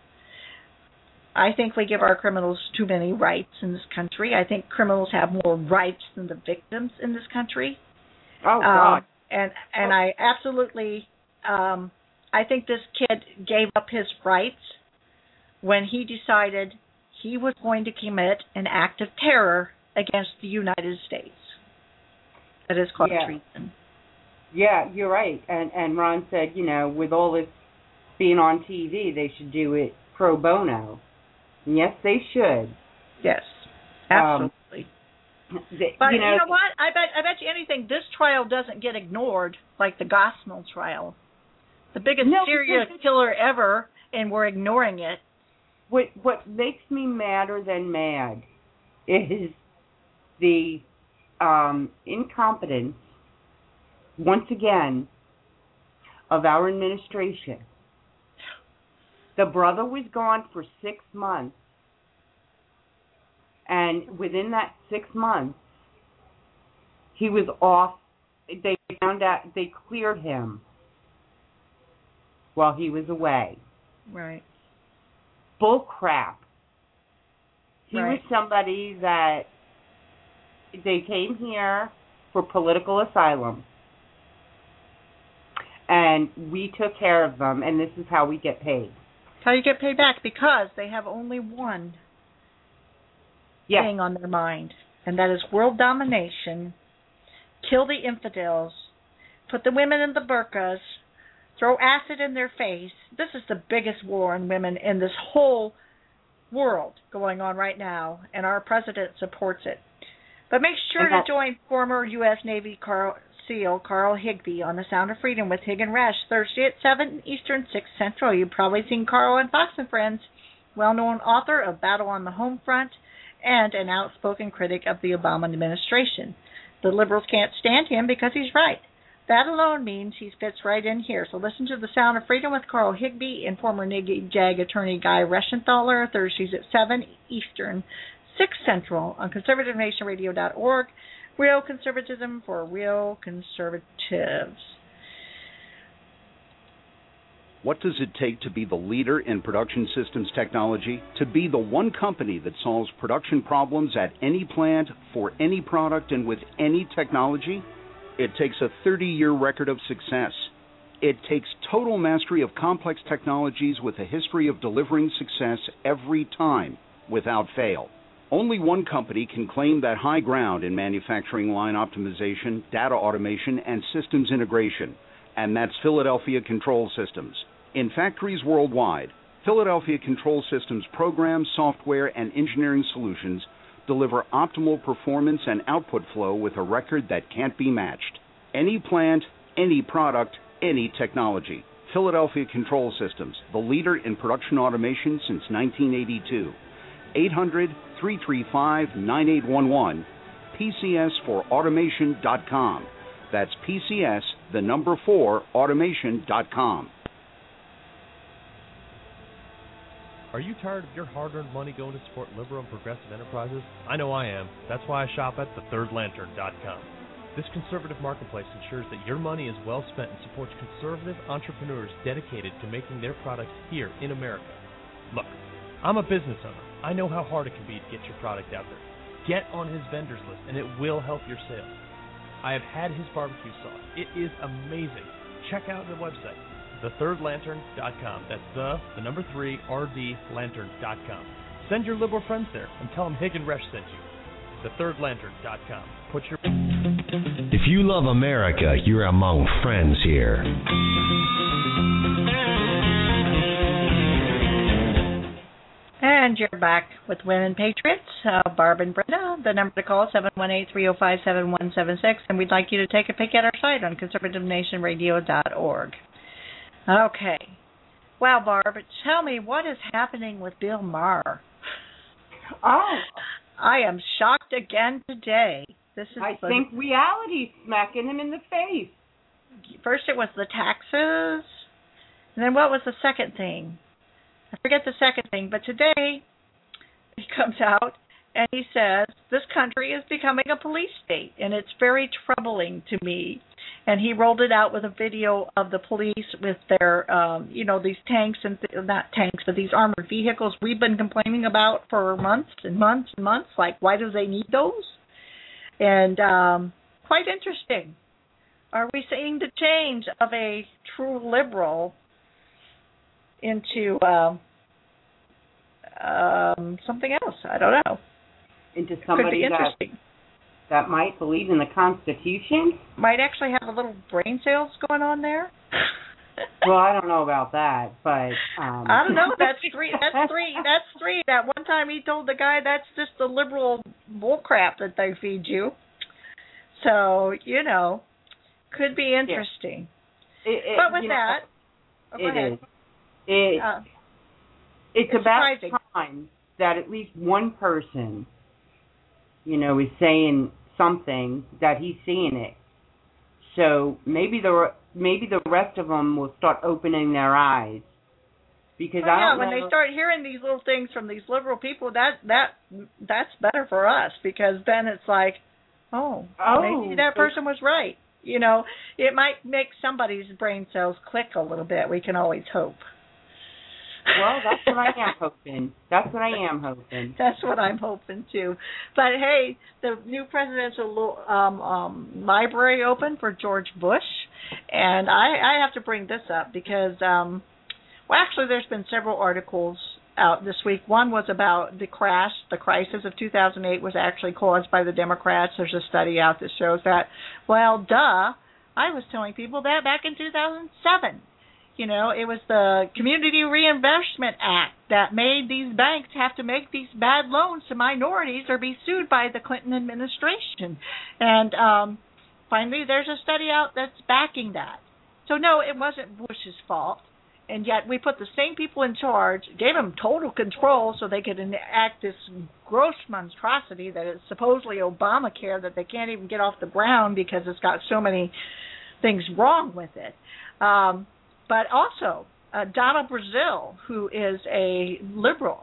I think we give our criminals too many rights in this country. I think criminals have more rights than the victims in this country. Oh God! And I absolutely. I think this kid gave up his rights when he decided he was going to commit an act of terror against the United States. That is called treason. Yeah, you're right. And Ron said, you know, with all this being on TV, they should do it pro bono. And yes, they should. Yes, absolutely. But you know what? I bet you anything, this trial doesn't get ignored like the Gosnell trial. The biggest serial killer ever, and we're ignoring it. What makes me madder than mad is the incompetence, once again, of our administration. The brother was gone for 6 months, and within that 6 months, he was off. They found out, they cleared him while he was away. Right. Bull crap. He was somebody that they came here for political asylum. And we took care of them, and this is how we get paid. How you get paid back, because they have only one thing on their mind, and that is world domination, kill the infidels, put the women in the burqas, throw acid in their face. This is the biggest war on women in this whole world going on right now, and our president supports it. But make sure to join former U.S. Navy SEAL Carl Higbie on The Sound of Freedom with Hig and Resch, Thursday at 7 Eastern, 6 Central. You've probably seen Carl on Fox and Friends, well-known author of Battle on the Home Front and an outspoken critic of the Obama administration. The liberals can't stand him because he's right. That alone means he fits right in here. So listen to The Sound of Freedom with Carl Higbie and former JAG attorney Guy Reschenthaler, Thursdays at 7 Eastern, 6 Central on conservativenationradio.org. Real conservatism for real conservatives. What does it take to be the leader in production systems technology? To be the one company that solves production problems at any plant, for any product, and with any technology? It takes a 30-year record of success. It takes total mastery of complex technologies with a history of delivering success every time, without fail. Only one company can claim that high ground in manufacturing line optimization, data automation, and systems integration, and that's Philadelphia Control Systems. In factories worldwide, Philadelphia Control Systems programs, software, and engineering solutions deliver optimal performance and output flow with a record that can't be matched. Any plant, any product, any technology. Philadelphia Control Systems, the leader in production automation since 1982. 800-335-9811, PCS4automation.com. That's PCS, the number 4, automation.com. Are you tired of your hard-earned money going to support liberal and progressive enterprises? I know I am. That's why I shop at thethirdlantern.com. This conservative marketplace ensures that your money is well spent and supports conservative entrepreneurs dedicated to making their products here in America. Look, I'm a business owner. I know how hard it can be to get your product out there. Get on his vendors list, and it will help your sales. I have had his barbecue sauce. It is amazing. Check out the website, thethirdlantern.com. That's the number 3, rdlantern.com. Send your liberal friends there and tell them Hig and Resch sent you. Thethirdlantern.com. Put your... If you love America, you're among friends here. And you're back with Women Patriots, Barb and Brenda. The number to call, 718-305-7176. And we'd like you to take a peek at our site on conservativenationradio.org. Okay. Wow, Barb, tell me, what is happening with Bill Maher? Oh. I am shocked again today. I think reality's smacking him in the face. First it was the taxes, and then what was the second thing? I forget the second thing, but today he comes out and he says this country is becoming a police state, and it's very troubling to me. And he rolled it out with a video of the police with their, these tanks and not tanks, but these armored vehicles we've been complaining about for months and months and months. Like, why do they need those? And quite interesting. Are we seeing the change of a true liberal into something else? I don't know. Into somebody that might believe in the Constitution? Might actually have a little brain cells going on there. Well, I don't know about that, but I don't know. That's three. That one time he told the guy that's just the liberal bullcrap that they feed you. So, could be interesting. But with that, go ahead. It's about time that at least one person, is saying something that he's seeing it. So maybe the rest of them will start opening their eyes, because when they start hearing these little things from these liberal people, that's better for us, because then it's like, maybe that person was right. It might make somebody's brain cells click a little bit. We can always hope. Well, that's what I am hoping. That's what I'm hoping too. But hey, the new presidential library opened for George Bush, and I have to bring this up because, actually, there's been several articles out this week. One was about the crisis of 2008 was actually caused by the Democrats. There's a study out that shows that. Well, duh. I was telling people that back in 2007. It was the Community Reinvestment Act that made these banks have to make these bad loans to minorities or be sued by the Clinton administration. And finally, there's a study out that's backing that. So, no, it wasn't Bush's fault. And yet we put the same people in charge, gave them total control so they could enact this gross monstrosity that is supposedly Obamacare that they can't even get off the ground because it's got so many things wrong with it. But also, Donald Brazil, who is a liberal,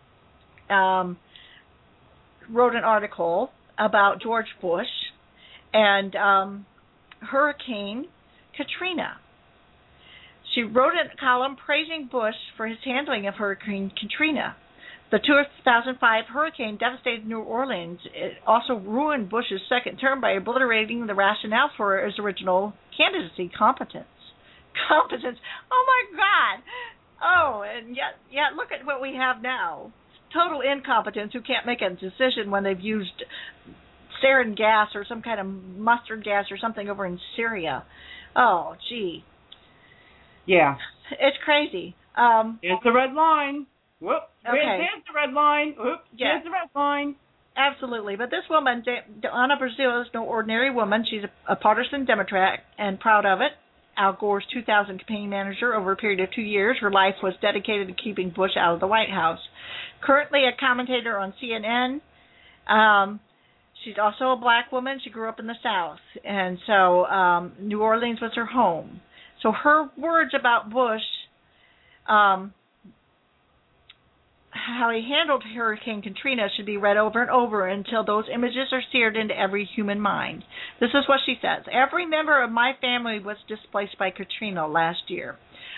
wrote an article about George Bush and Hurricane Katrina. She wrote a column praising Bush for his handling of Hurricane Katrina. The 2005 hurricane devastated New Orleans. It also ruined Bush's second term by obliterating the rationale for his original candidacy, competence. Oh, my God. Oh, and yet look at what we have now. total incompetents who can't make a decision when they've used sarin gas or some kind of mustard gas or something over in Syria. Oh, gee. Yeah. It's crazy. Here's the red line. Whoop. Okay. There's the red line. Whoop. Yeah. There's the red line. Absolutely. But this woman, Donna Brazile, is no ordinary woman. She's a partisan Democrat and proud of it. Al Gore's 2000 campaign manager over a period of 2 years. Her life was dedicated to keeping Bush out of the White House. Currently a commentator on CNN. She's also a black woman. She grew up in the South. And so New Orleans was her home. So her words about Bush, how he handled Hurricane Katrina, should be read over and over until those images are seared into every human mind. This is what she says. Every member of my family was displaced by Katrina last year.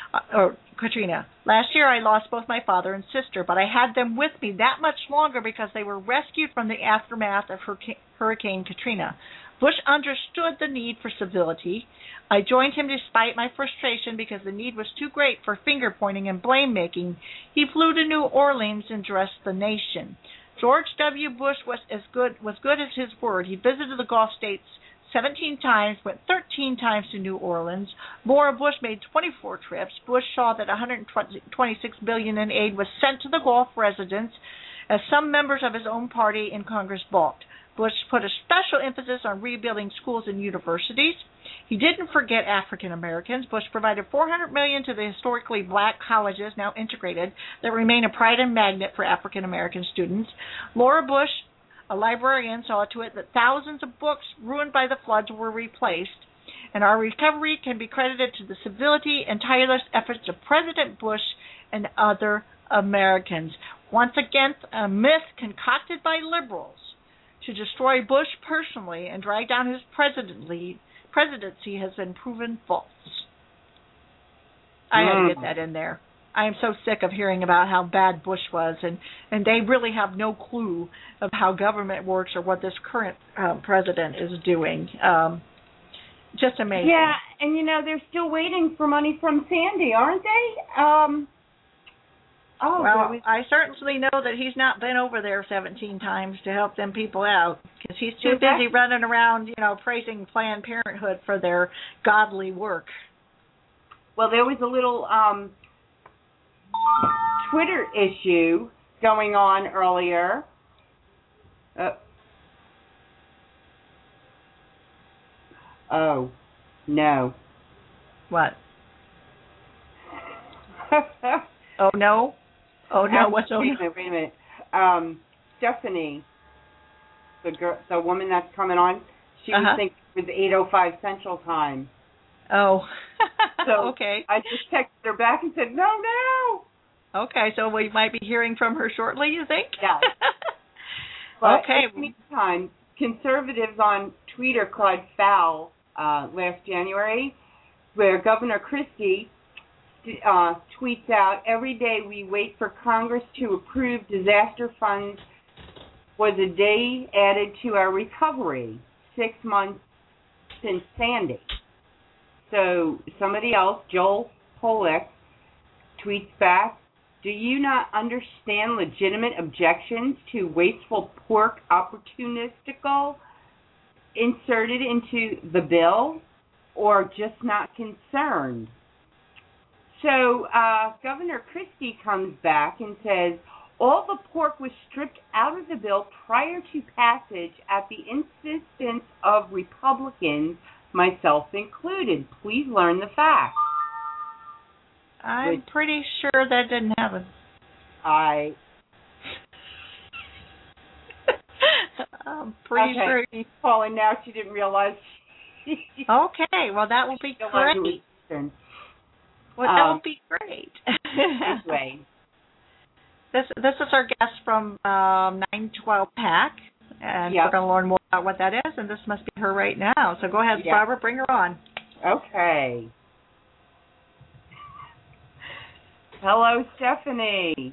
Last year I lost both my father and sister, but I had them with me that much longer because they were rescued from the aftermath of Hurricane Katrina. Bush understood the need for civility. I joined him despite my frustration because the need was too great for finger-pointing and blame-making. He flew to New Orleans and addressed the nation. George W. Bush was good as his word. He visited the Gulf states 17 times, went 13 times to New Orleans. Laura Bush made 24 trips. Bush saw that $126 billion in aid was sent to the Gulf residents, as some members of his own party in Congress balked. Bush put a special emphasis on rebuilding schools and universities. He didn't forget African Americans. Bush provided $400 million to the historically black colleges, now integrated, that remain a pride and magnet for African American students. Laura Bush, a librarian, saw to it that thousands of books ruined by the floods were replaced, and our recovery can be credited to the civility and tireless efforts of President Bush and other Americans. Once again, a myth concocted by liberals to destroy Bush personally and drag down his presidency has been proven false. I had to get that in there. I am so sick of hearing about how bad Bush was, and they really have no clue of how government works or what this current president is doing. Just amazing. Yeah, and they're still waiting for money from Sandy, aren't they? I certainly know that he's not been over there 17 times to help them people out because he's too busy running around, praising Planned Parenthood for their godly work. Well, there was a little Twitter issue going on earlier. Oh, no. What? Oh, no? Oh, no, what's over? Wait a minute. Stephanie, the woman that's coming on, she was thinking it was 8:05 Central Time. Oh. So okay. I just texted her back and said, no. Okay, so we might be hearing from her shortly, you think? Yeah. Okay. In the meantime, conservatives on Twitter cried foul last January, where Governor Christie tweets out, every day we wait for Congress to approve disaster funds was a day added to our recovery, 6 months since Sandy. So somebody else, Joel Pollack, tweets back, do you not understand legitimate objections to wasteful pork opportunistical inserted into the bill, or just not concerned? So Governor Christie comes back and says, all the pork was stripped out of the bill prior to passage at the insistence of Republicans, myself included. Please learn the facts. I'm pretty sure that didn't happen. I'm pretty sure she's calling now. She didn't realize. Okay, well, that will be great. Well, that would be great. Anyway. This is our guest from 912 PAC, and we're going to learn more about what that is, and this must be her right now. So go ahead, Barbara, bring her on. Okay. Hello, Stephanie.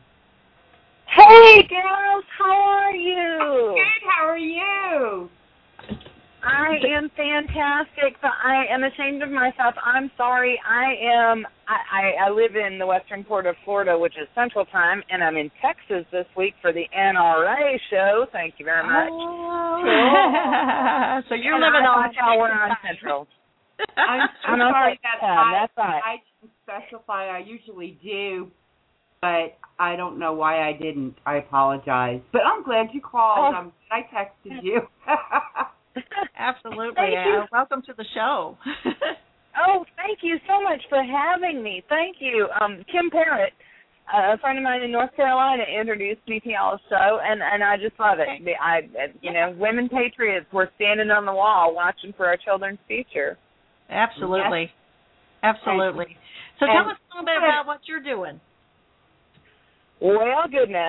Hey, girls, how are you? Good, how are you? I am fantastic, but I am ashamed of myself. I'm sorry. I live in the western part of Florida, which is Central Time, and I'm in Texas this week for the NRA show. Thank you very much. Oh. Cool. So you're living on we're on Central. I'm sorry. that's right. I didn't specify. I usually do, but I don't know why I didn't. I apologize. But I'm glad you called. I texted you. Absolutely. Thank you. Welcome to the show. Thank you so much for having me. Thank you. Kim Parrott, a friend of mine in North Carolina, introduced me to y'all's show, and I just love it. Women patriots, we're standing on the wall watching for our children's future. Absolutely. Yes. Absolutely. So tell us a little bit about what you're doing. Well, goodness.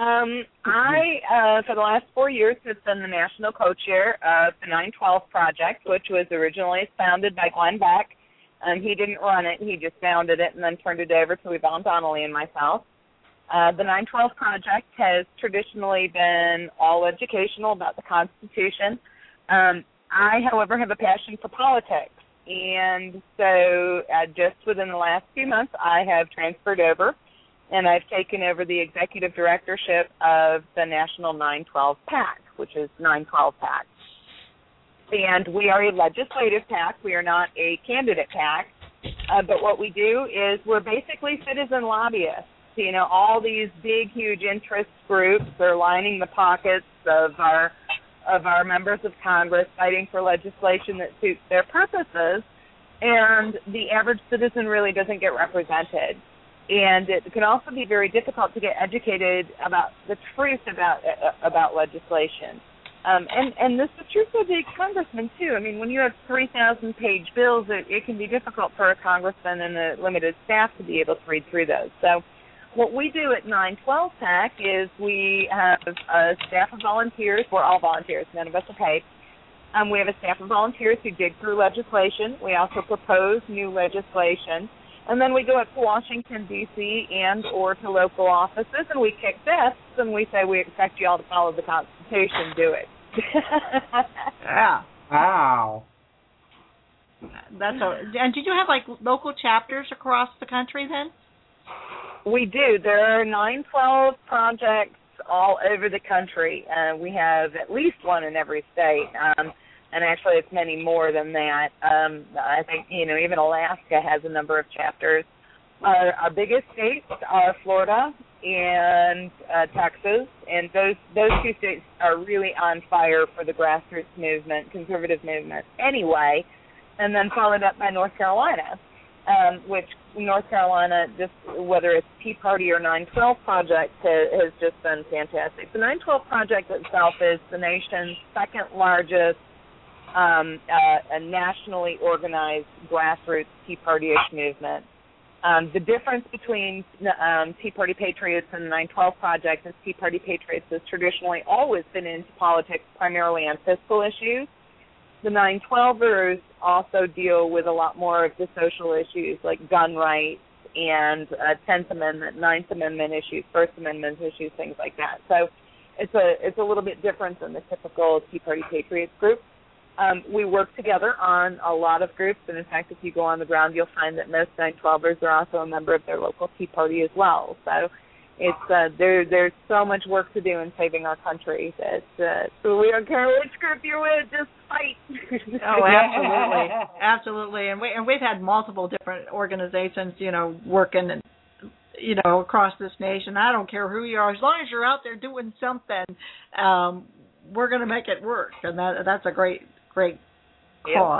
I, for the last 4 years, have been the national co-chair of the 912 Project, which was originally founded by Glenn Beck. He didn't run it. He just founded it and then turned it over to Yvonne Donnelly and myself. The 912 Project has traditionally been all educational about the Constitution. I, however, have a passion for politics. And so just within the last few months, I have transferred over, and I've taken over the executive directorship of the National 912 PAC, which is 912 PAC. And we are a legislative PAC. We are not a candidate PAC. But what we do is we're basically citizen lobbyists. All these big, huge interest groups are lining the pockets of our members of Congress, fighting for legislation that suits their purposes, and the average citizen really doesn't get represented. And it can also be very difficult to get educated about the truth about legislation. And this is true for the congressman, too. I mean, when you have 3,000-page bills, it can be difficult for a congressman and a limited staff to be able to read through those. So what we do at 912 PAC is we have a staff of volunteers. We're all volunteers. None of us are paid. We have a staff of volunteers who dig through legislation. We also propose new legislation. And then we go up to Washington, D.C. and or to local offices, and we kick desks, and we say we expect you all to follow the Constitution. Do it. Yeah. Wow. And did you have, local chapters across the country then? We do. There are 912 projects all over the country. We have at least one in every state, and actually it's many more than that. I think, even Alaska has a number of chapters. Our biggest states are Florida and Texas, and those two states are really on fire for the grassroots movement, conservative movement anyway, and then followed up by North Carolina. Which North Carolina, just whether it's Tea Party or 912 Project, has just been fantastic. The 912 Project itself is the nation's second largest a nationally organized grassroots Tea Party-ish movement. The difference between Tea Party Patriots and the 912 Project is Tea Party Patriots has traditionally always been into politics primarily on fiscal issues. The 912ers also deal with a lot more of the social issues like gun rights and 10th Amendment, 9th Amendment issues, First Amendment issues, things like that. So it's a little bit different than the typical Tea Party Patriots group. We work together on a lot of groups, and in fact, if you go on the ground, you'll find that most 912ers are also a member of their local Tea Party as well. So it's there's so much work to do in saving our country that so we don't care which group you're with, just fight. Oh, absolutely, absolutely. And we've had multiple different organizations, working and across this nation. I don't care who you are, as long as you're out there doing something, we're going to make it work, and that's a great cause.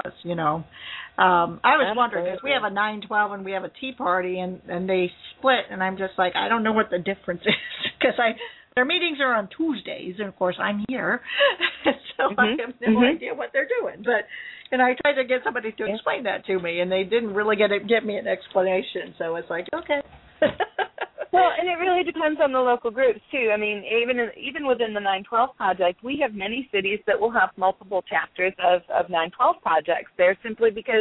I was wondering, because we have a 912 and we have a Tea Party, and they split, and I'm just like, I don't know what the difference is, because their meetings are on Tuesdays, and of course I'm here, so I have no idea what they're doing. But I tried to get somebody to explain that to me, and they didn't really get me an explanation. So it's like, okay. Well, and it really depends on the local groups too. I mean, even within the 912 Project, we have many cities that will have multiple chapters of 912 projects. They're simply because,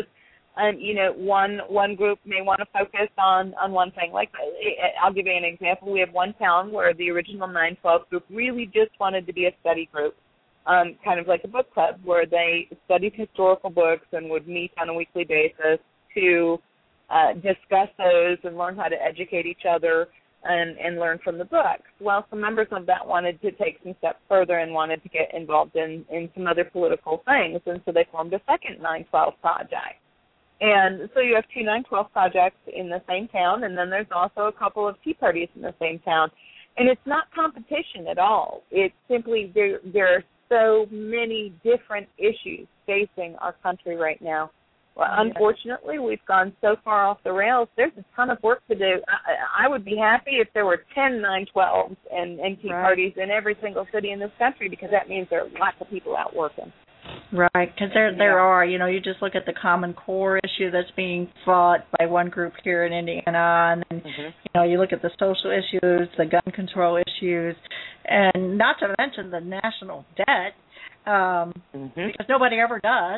one group may want to focus on one thing. Like, I'll give you an example. We have one town where the original 912 group really just wanted to be a study group. kind of like a book club where they studied historical books and would meet on a weekly basis to discuss those and learn how to educate each other and learn from the books. Well, some members of that wanted to take some steps further and wanted to get involved in some other political things, and so they formed a second 912 project. And so you have two 912 projects in the same town, and then there's also a couple of tea parties in the same town. And it's not competition at all. It's simply there are so many different issues facing our country right now. Well, unfortunately, we've gone so far off the rails. There's a ton of work to do. I would be happy if there were 10 912s and tea parties in every single city in this country, because that means there are lots of people out working. Right, because there are, you just look at the Common Core issue that's being fought by one group here in Indiana, and then, you look at the social issues, the gun control issues, and not to mention the national debt, because nobody ever does.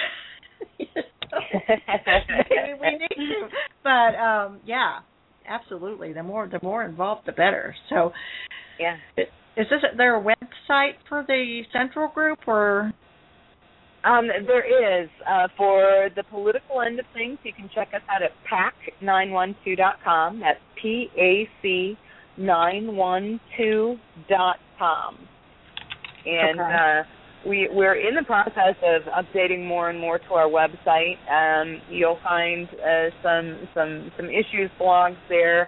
Maybe we need to. But, yeah, absolutely. The more involved, the better. So, yeah. Is there a website for the Central Group, or... There is. For the political end of things, you can check us out at PAC912.com. That's PAC912.com. And we're in the process of updating more and more to our website. You'll find some issues blogs there.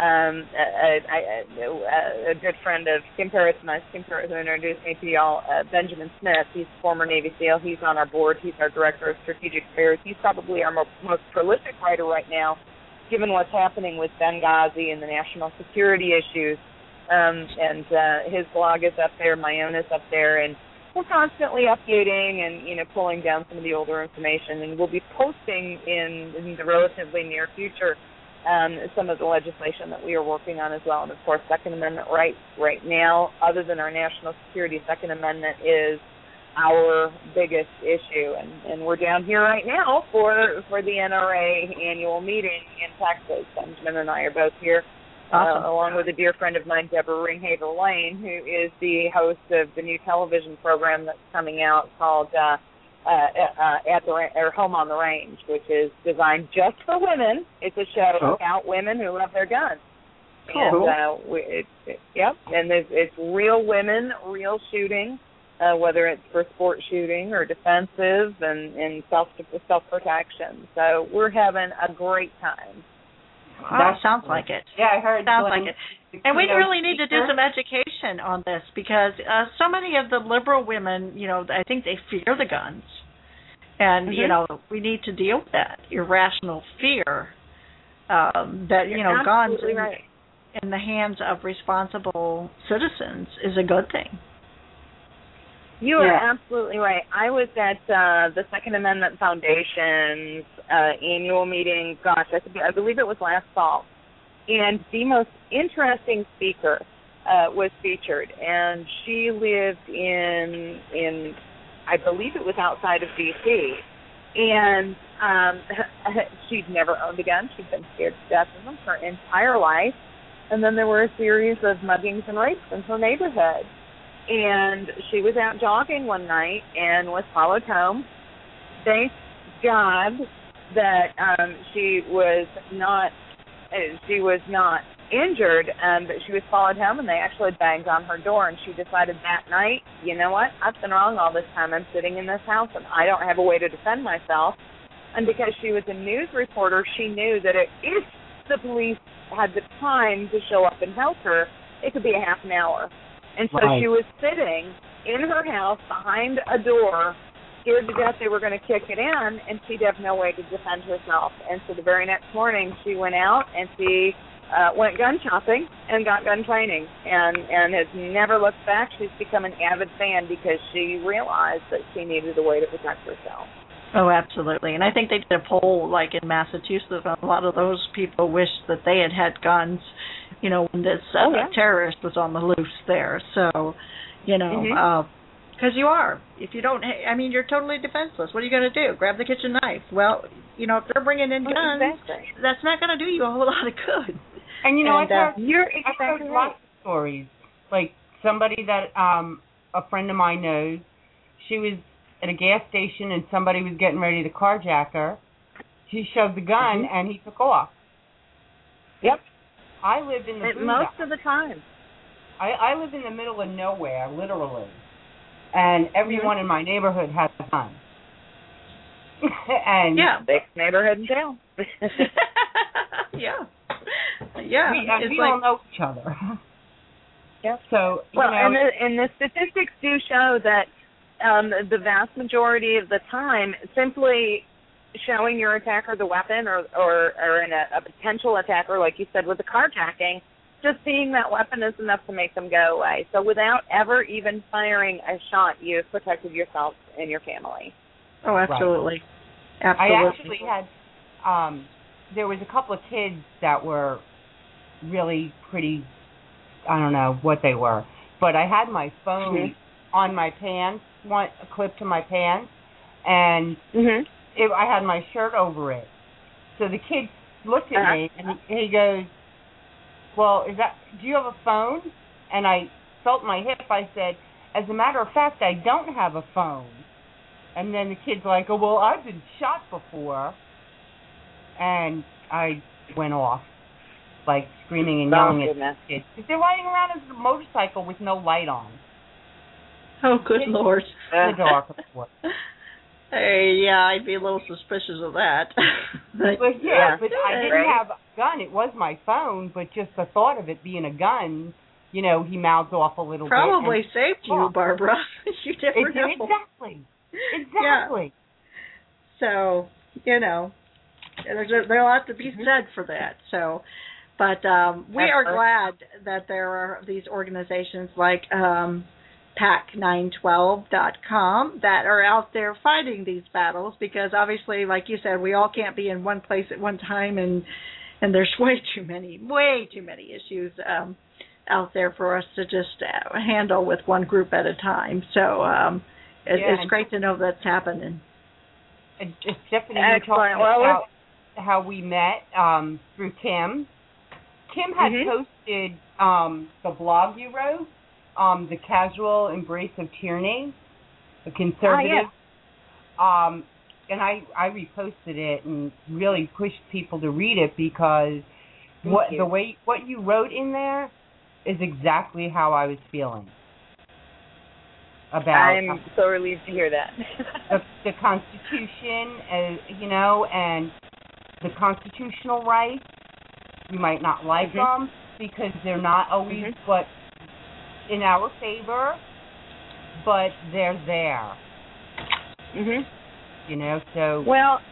A good friend of Kim Parris and I, Kim Parris, who introduced me to y'all, Benjamin Smith. He's a former Navy SEAL. He's on our board. He's our Director of Strategic Affairs. He's probably our most prolific writer right now, given what's happening with Benghazi and the national security issues. And his blog is up there. My own is up there. And we're constantly updating and, pulling down some of the older information. And we'll be posting in the relatively near future some of the legislation that we are working on as well. And, of course, Second Amendment rights right now, other than our national security, Second Amendment is our biggest issue. And we're down here right now for the NRA annual meeting in Texas. Benjamin and I are both here, along with a dear friend of mine, Deborah Ringhaver Lane, who is the host of the new television program that's coming out called Home on the Range, which is designed just for women. It's a show about women who love their guns. Cool. And and it's real women, real shooting, whether it's for sport shooting or defensive and self-protection. So we're having a great time. That sounds like it. Yeah, I heard. Sounds like it. And we really need to do some education on this, because so many of the liberal women, I think they fear the guns. And, we need to deal with that irrational fear that, guns in the hands of responsible citizens is a good thing. You are absolutely right. I was at the Second Amendment Foundation's annual meeting, I believe it was last fall, and the most interesting speaker was featured, and she lived in I believe it was outside of D.C., and she'd never owned a gun. She'd been scared to death of them her entire life, and then there were a series of muggings and rapes in her neighborhood. And she was out jogging one night and was followed home. Thank God that she was not injured, but she was followed home, and they actually banged on her door. And she decided that night, you know what? I've been wrong all this time. I'm sitting in this house, and I don't have a way to defend myself. And because she was a news reporter, she knew that if the police had the time to show up and help her, it could be a half an hour. And so she was sitting in her house behind a door, scared to death they were going to kick it in, and she'd have no way to defend herself. And so the very next morning, she went out and she went gun shopping and got gun training, and has never looked back. She's become an avid fan because she realized that she needed a way to protect herself. Oh, absolutely. And I think they did a poll, like in Massachusetts, a lot of those people wished that they had guns, when this terrorist was on the loose there. So, because you are. If you don't, you're totally defenseless. What are you going to do? Grab the kitchen knife? Well, if they're bringing in guns, that's not going to do you a whole lot of good. And I've heard lots of stories, like somebody that a friend of mine knows. She was at a gas station and somebody was getting ready to carjack her. She shoved the gun and he took off. Yep. I live in the most of the time. I live in the middle of nowhere, literally, and everyone in my neighborhood has a gun. And biggest neighborhood in town. Yeah. We don't know each other. Yeah. So and the statistics do show that the vast majority of the time, simply showing your attacker the weapon or in a potential attacker, like you said with the carjacking, just seeing that weapon is enough to make them go away. So without ever even firing a shot, you've protected yourself and your family. Oh, absolutely. Right. Absolutely. I actually had, there was a couple of kids that were really pretty, I don't know what they were, but I had my phone on my pants, clipped to my pants, and I had my shirt over it. So the kid looked at me and he goes, "Well, do you have a phone?" And I felt my hip. I said, "As a matter of fact, I don't have a phone." And then the kid's like, "Oh, well, I've been shot before." And I went off, like screaming and yelling at the kids. Because they're riding around on a motorcycle with no light on. Oh, good Lord. In the dark, of course. Hey, yeah, I'd be a little suspicious of that. but I didn't have a gun. It was my phone, but just the thought of it being a gun, he mouthed off a little Probably bit. saved you, Barbara. You never know. Exactly. Yeah. So, there's a lot to be said for that. So, but we are glad that there are these organizations like PAC912.com that are out there fighting these battles, because obviously, like you said, we all can't be in one place at one time, and there's way too many issues out there for us to just handle with one group at a time. So it's great to know that's happening. Stephanie, you talking about how we met through Kim. Kim had posted the blog you wrote, The Casual Embrace of Tyranny, a conservative. And I reposted it and really pushed people to read it, because what you wrote in there is exactly how I was feeling about. I'm so relieved to hear that. the Constitution, and the constitutional rights. You might not like them because they're not always what in our favor, but they're there. So well,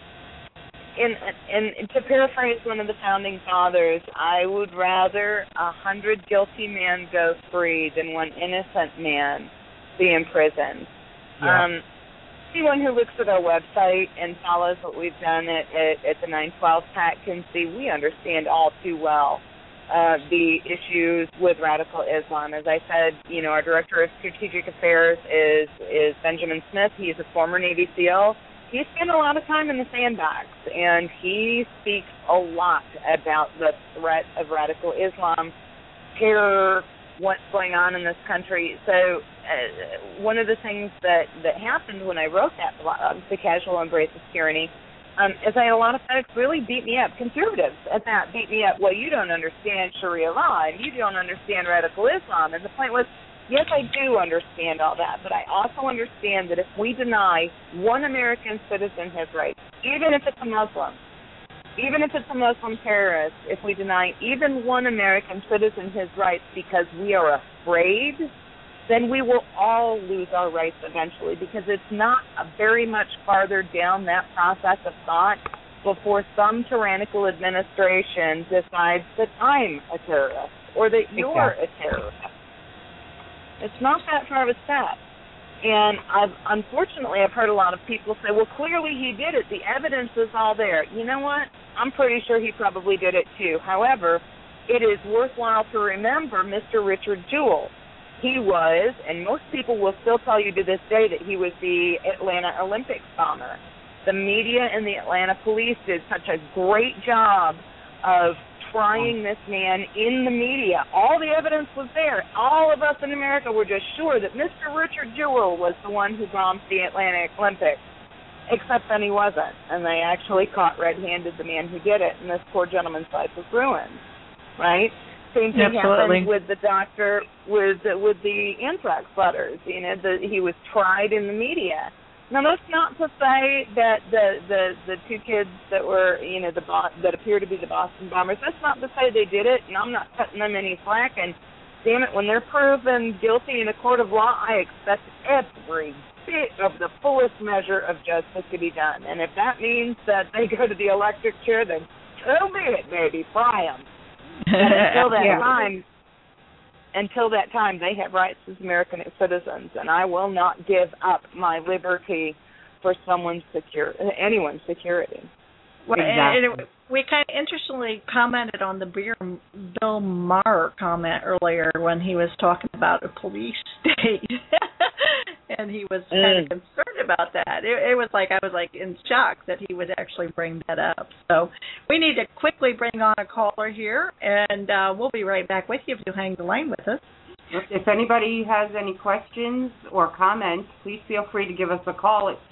and to paraphrase one of the founding fathers, I would rather 100 guilty men go free than one innocent man be imprisoned. Yeah. Anyone who looks at our website and follows what we've done at the 912 PAC can see we understand all too well the issues with radical Islam. As I said, our Director of Strategic Affairs is Benjamin Smith. He's a former Navy SEAL. He spent a lot of time in the sandbox, and he speaks a lot about the threat of radical Islam, terror, what's going on in this country. So one of the things that happened when I wrote that blog, The Casual Embrace of Tyranny, is I had a lot of folks really beat me up, conservatives at that, beat me up. Well, you don't understand Sharia law, and you don't understand radical Islam. And the point was, yes, I do understand all that, but I also understand that if we deny one American citizen his rights, even if it's a Muslim, even if it's a Muslim terrorist, if we deny even one American citizen his rights because we are afraid, then we will all lose our rights eventually, because it's not very much farther down that process of thought before some tyrannical administration decides that I'm a terrorist or that you're a terrorist. It's not that far of a step. And unfortunately, I've heard a lot of people say, well, clearly he did it. The evidence is all there. You know what? I'm pretty sure he probably did it too. However, it is worthwhile to remember Mr. Richard Jewell. He was, and most people will still tell you to this day, that he was the Atlanta Olympics bomber. The media and the Atlanta police did such a great job of trying this man in the media. All the evidence was there. All of us in America were just sure that Mr. Richard Jewell was the one who bombed the Atlantic Olympics, except then he wasn't. And they actually caught red-handed the man who did it, and this poor gentleman's life was ruined, right? Same thing happened with the doctor with the anthrax letters. You know, he was tried in the media. Now, that's not to say that the two kids that were, you know, that appear to be the Boston bombers, that's not to say they did it, and I'm not cutting them any slack. And damn it, when they're proven guilty in a court of law, I expect every bit of the fullest measure of justice to be done. And if that means that they go to the electric chair, then so be it, baby, fry them. Until that time, they have rights as American citizens, and I will not give up my liberty for anyone's security. Well, exactly. We kind of interestingly commented on the Bill Maher comment earlier when he was talking about a police state, and he was kind of concerned about that. It was like I was like in shock that he would actually bring that up. So we need to quickly bring on a caller here, and we'll be right back with you if you hang the line with us. If anybody has any questions or comments, please feel free to give us a call at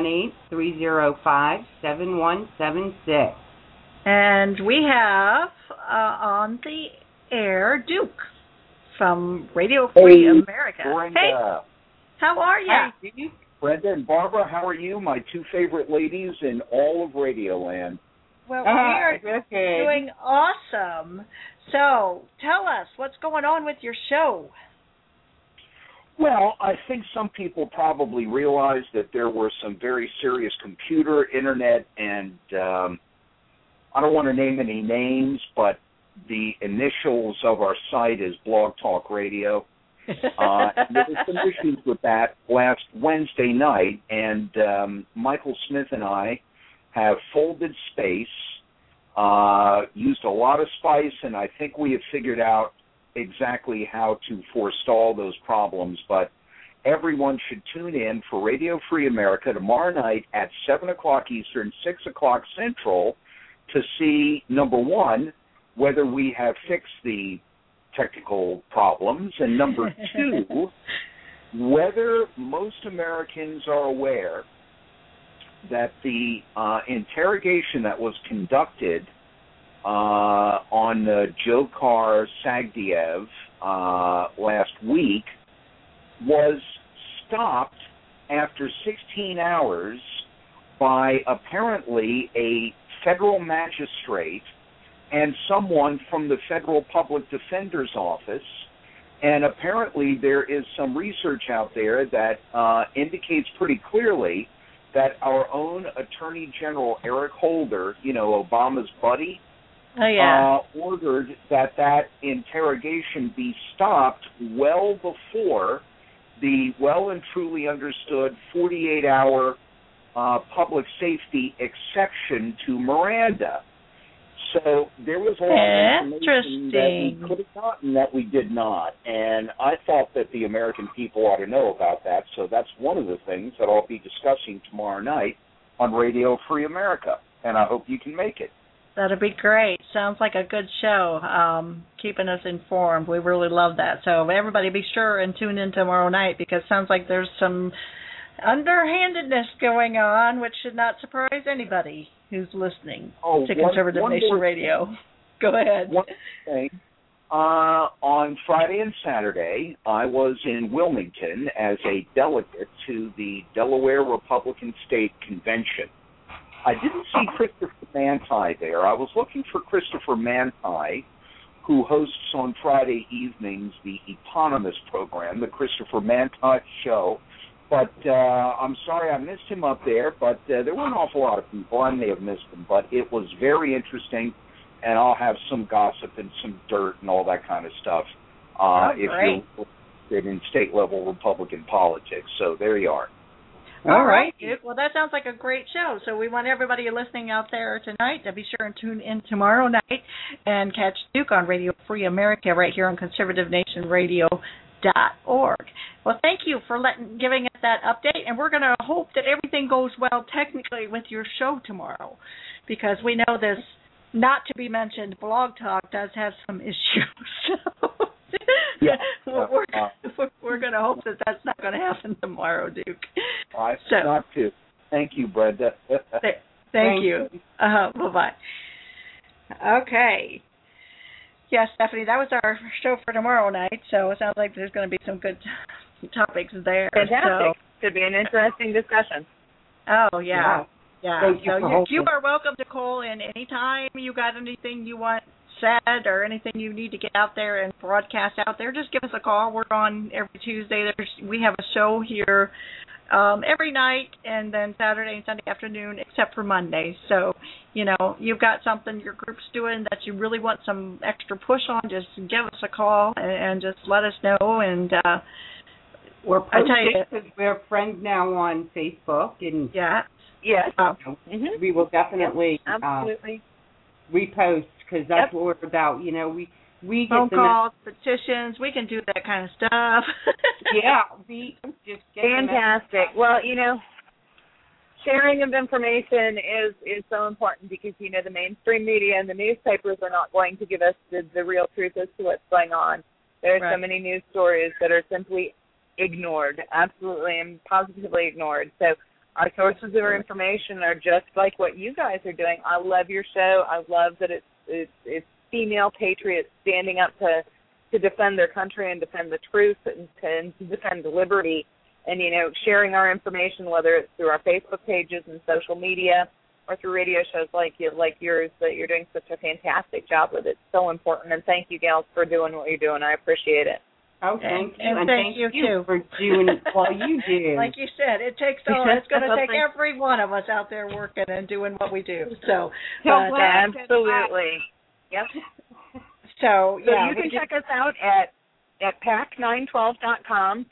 718-305-7176. And we have on the air Duke from Radio Free America. Brenda. Hey, how are you? Hi, Brenda and Barbara, how are you? My two favorite ladies in all of Radioland. Well, we are doing awesome. So tell us, what's going on with your show? Well, I think some people probably realized that there were some very serious computer, internet, and I don't want to name any names, but the initials of our site is Blog Talk Radio. There were some issues with that last Wednesday night, and Michael Smith and I have folded space, used a lot of spice, and I think we have figured out exactly how to forestall those problems. But everyone should tune in for Radio Free America tomorrow night at 7 o'clock Eastern, 6 o'clock Central, to see, number one, whether we have fixed the technical problems, and number two, whether most Americans are aware that the interrogation that was conducted on Dzhokhar Sagdiyev last week was stopped after 16 hours by apparently a federal magistrate and someone from the Federal Public Defender's Office. And apparently there is some research out there that indicates pretty clearly that our own Attorney General Eric Holder, you know, Obama's buddy, ordered that interrogation be stopped well before the well and truly understood 48-hour public safety exception to Miranda. So there was a lot of information that we could have gotten that we did not, and I thought that the American people ought to know about that, so that's one of the things that I'll be discussing tomorrow night on Radio Free America, and I hope you can make it. That'll be great. Sounds like a good show, keeping us informed. We really love that. So everybody be sure and tune in tomorrow night, because it sounds like there's some underhandedness going on, which should not surprise anybody who's listening to Conservative Nation Radio. Go ahead. One thing. On Friday and Saturday, I was in Wilmington as a delegate to the Delaware Republican State Convention. I didn't see Christopher Manti there. I was looking for Christopher Manti, who hosts on Friday evenings the eponymous program, the Christopher Manti Show. But I'm sorry I missed him up there, but there were an awful lot of people. I may have missed him, but it was very interesting, and I'll have some gossip and some dirt and all that kind of stuff if you're interested in state-level Republican politics. So there you are. All right. Well, that sounds like a great show. So we want everybody listening out there tonight to be sure and tune in tomorrow night and catch Duke on Radio Free America right here on conservativenationradio.org. Well, thank you for giving us that update, and we're going to hope that everything goes well technically with your show tomorrow, because we know this not to be mentioned, Blog Talk does have some issues. We're going to hope that that's not going to happen tomorrow, Duke. Not to. Thank you, Brenda. Thank you. Bye-bye. Okay. Yeah, Stephanie, that was our show for tomorrow night, so it sounds like there's going to be some good topics there. Fantastic. Should be an interesting discussion. Oh, yeah. Thank you. So you are welcome to call in anytime you got anything you want said or anything you need to get out there and broadcast out there. Just give us a call. We're on every Tuesday. We have a show here every night, and then Saturday and Sunday afternoon, except for Monday. So, you've got something your group's doing that you really want some extra push on, just give us a call and just let us know. And we're posting because we're friends now on Facebook. And yes. We will definitely absolutely repost because that's what we're about. We get phone calls, petitions. We can do that kind of stuff. We just get fantastic. Well, sharing of information is so important because the mainstream media and the newspapers are not going to give us the real truth as to what's going on. There are so many news stories that are simply ignored, absolutely and positively ignored. So our sources of our information are just like what you guys are doing. I love your show. I love that it's female patriots standing up to defend their country and defend the truth and to defend liberty, and sharing our information, whether it's through our Facebook pages and social media or through radio shows like yours, that you're doing such a fantastic job with. It's so important, and thank you, gals, for doing what you're doing. I appreciate it. Oh, thank you, and thank you too for doing what you do. Like you said, it takes all. It's going to take every one of us out there working and doing what we do. So absolutely. Yep. So you can check us out at PAC912.com,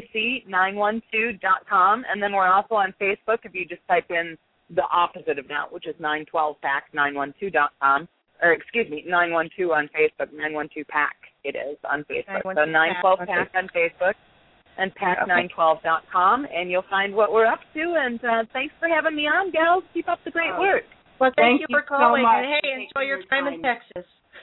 PAC912.com, and then we're also on Facebook if you just type in the opposite of that, which is 912PAC912.com, or excuse me, 912 on Facebook, 912PAC it is on Facebook. So 912PAC on Facebook and PAC912.com, and you'll find what we're up to. And thanks for having me on, gals. Keep up the great work. Well, thank you for calling, so much. and hey, enjoy your time in Texas.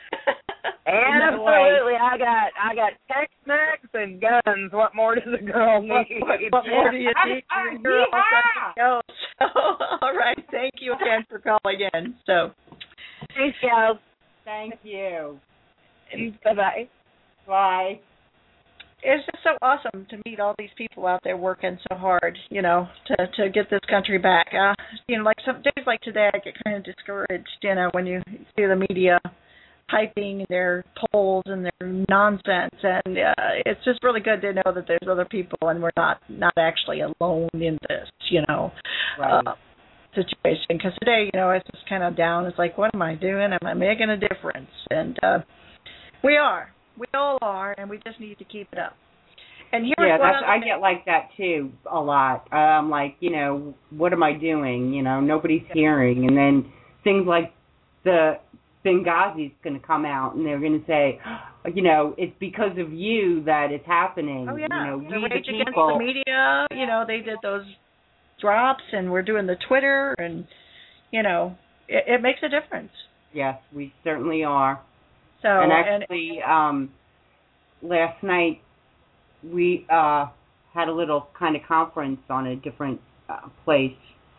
Absolutely, I got Tex-Mex and guns. What more does a girl need? What more do you need? You're all set to go. So, all right, thank you again for calling in. So, thanks, gals. Thank you. Bye-bye. Bye. It's just so awesome to meet all these people out there working so hard, to get this country back. Like some days like today, I get kind of discouraged, when you see the media hyping their polls and their nonsense, and it's just really good to know that there's other people and we're not actually alone in this, situation. Because today, it's just kind of down. It's like, what am I doing? Am I making a difference? And we are. We all are, and we just need to keep it up. And here's I get like that too a lot. I'm like, what am I doing? Nobody's hearing, and then things like the Benghazi's going to come out, and they're going to say, it's because of you that it's happening. Oh yeah, we Rage the Against people. the Media. They did those drops, and we're doing the Twitter, and it makes a difference. Yes, we certainly are. So, and actually, last night we had a little kind of conference on a different place,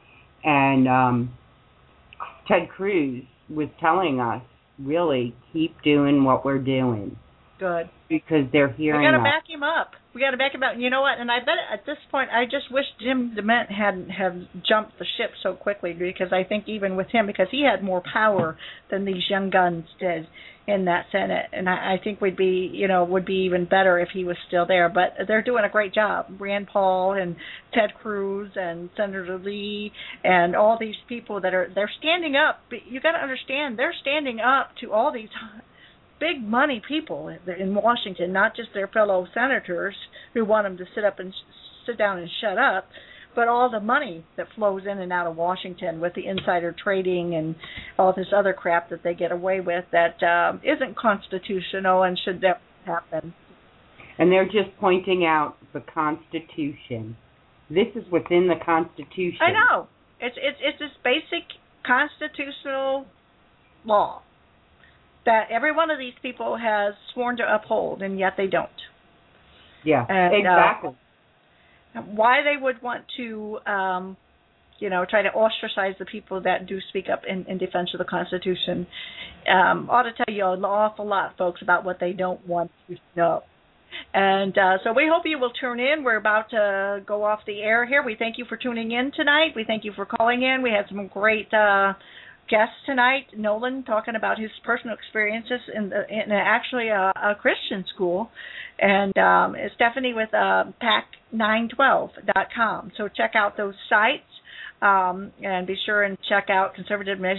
and Ted Cruz was telling us, really, keep doing what we're doing. Good. Because they're hearing us. We got to back him up. We got to back him up. You know what? And I bet at this point, I just wish Jim DeMint hadn't have jumped the ship so quickly, because I think even with him, because he had more power than these young guns did in that Senate, and I think would be even better if he was still there. But they're doing a great job. Rand Paul and Ted Cruz and Senator Lee and all these people they're standing up. But you got to understand, they're standing up to all these big money people in Washington, not just their fellow senators who want them to sit down and shut up, but all the money that flows in and out of Washington with the insider trading and all this other crap that they get away with that isn't constitutional and should never happen. And they're just pointing out the Constitution. This is within the Constitution. I know. It's this basic constitutional law that every one of these people has sworn to uphold, and yet they don't. Yeah, and, exactly. Why they would want to, try to ostracize the people that do speak up in defense of the Constitution ought to tell you an awful lot, folks, about what they don't want to know. And so we hope you will tune in. We're about to go off the air here. We thank you for tuning in tonight. We thank you for calling in. We had some great guests tonight. Nolan talking about his personal experiences in actually a Christian school, and Stephanie with PAC912.com. So check out those sites, and be sure and check out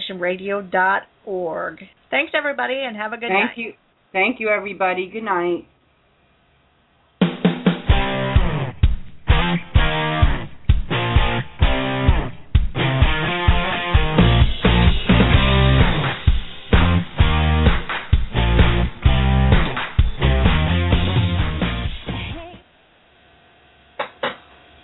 conservativenationradio.org. Thanks, everybody, and have a good night. Thank you, everybody. Good night.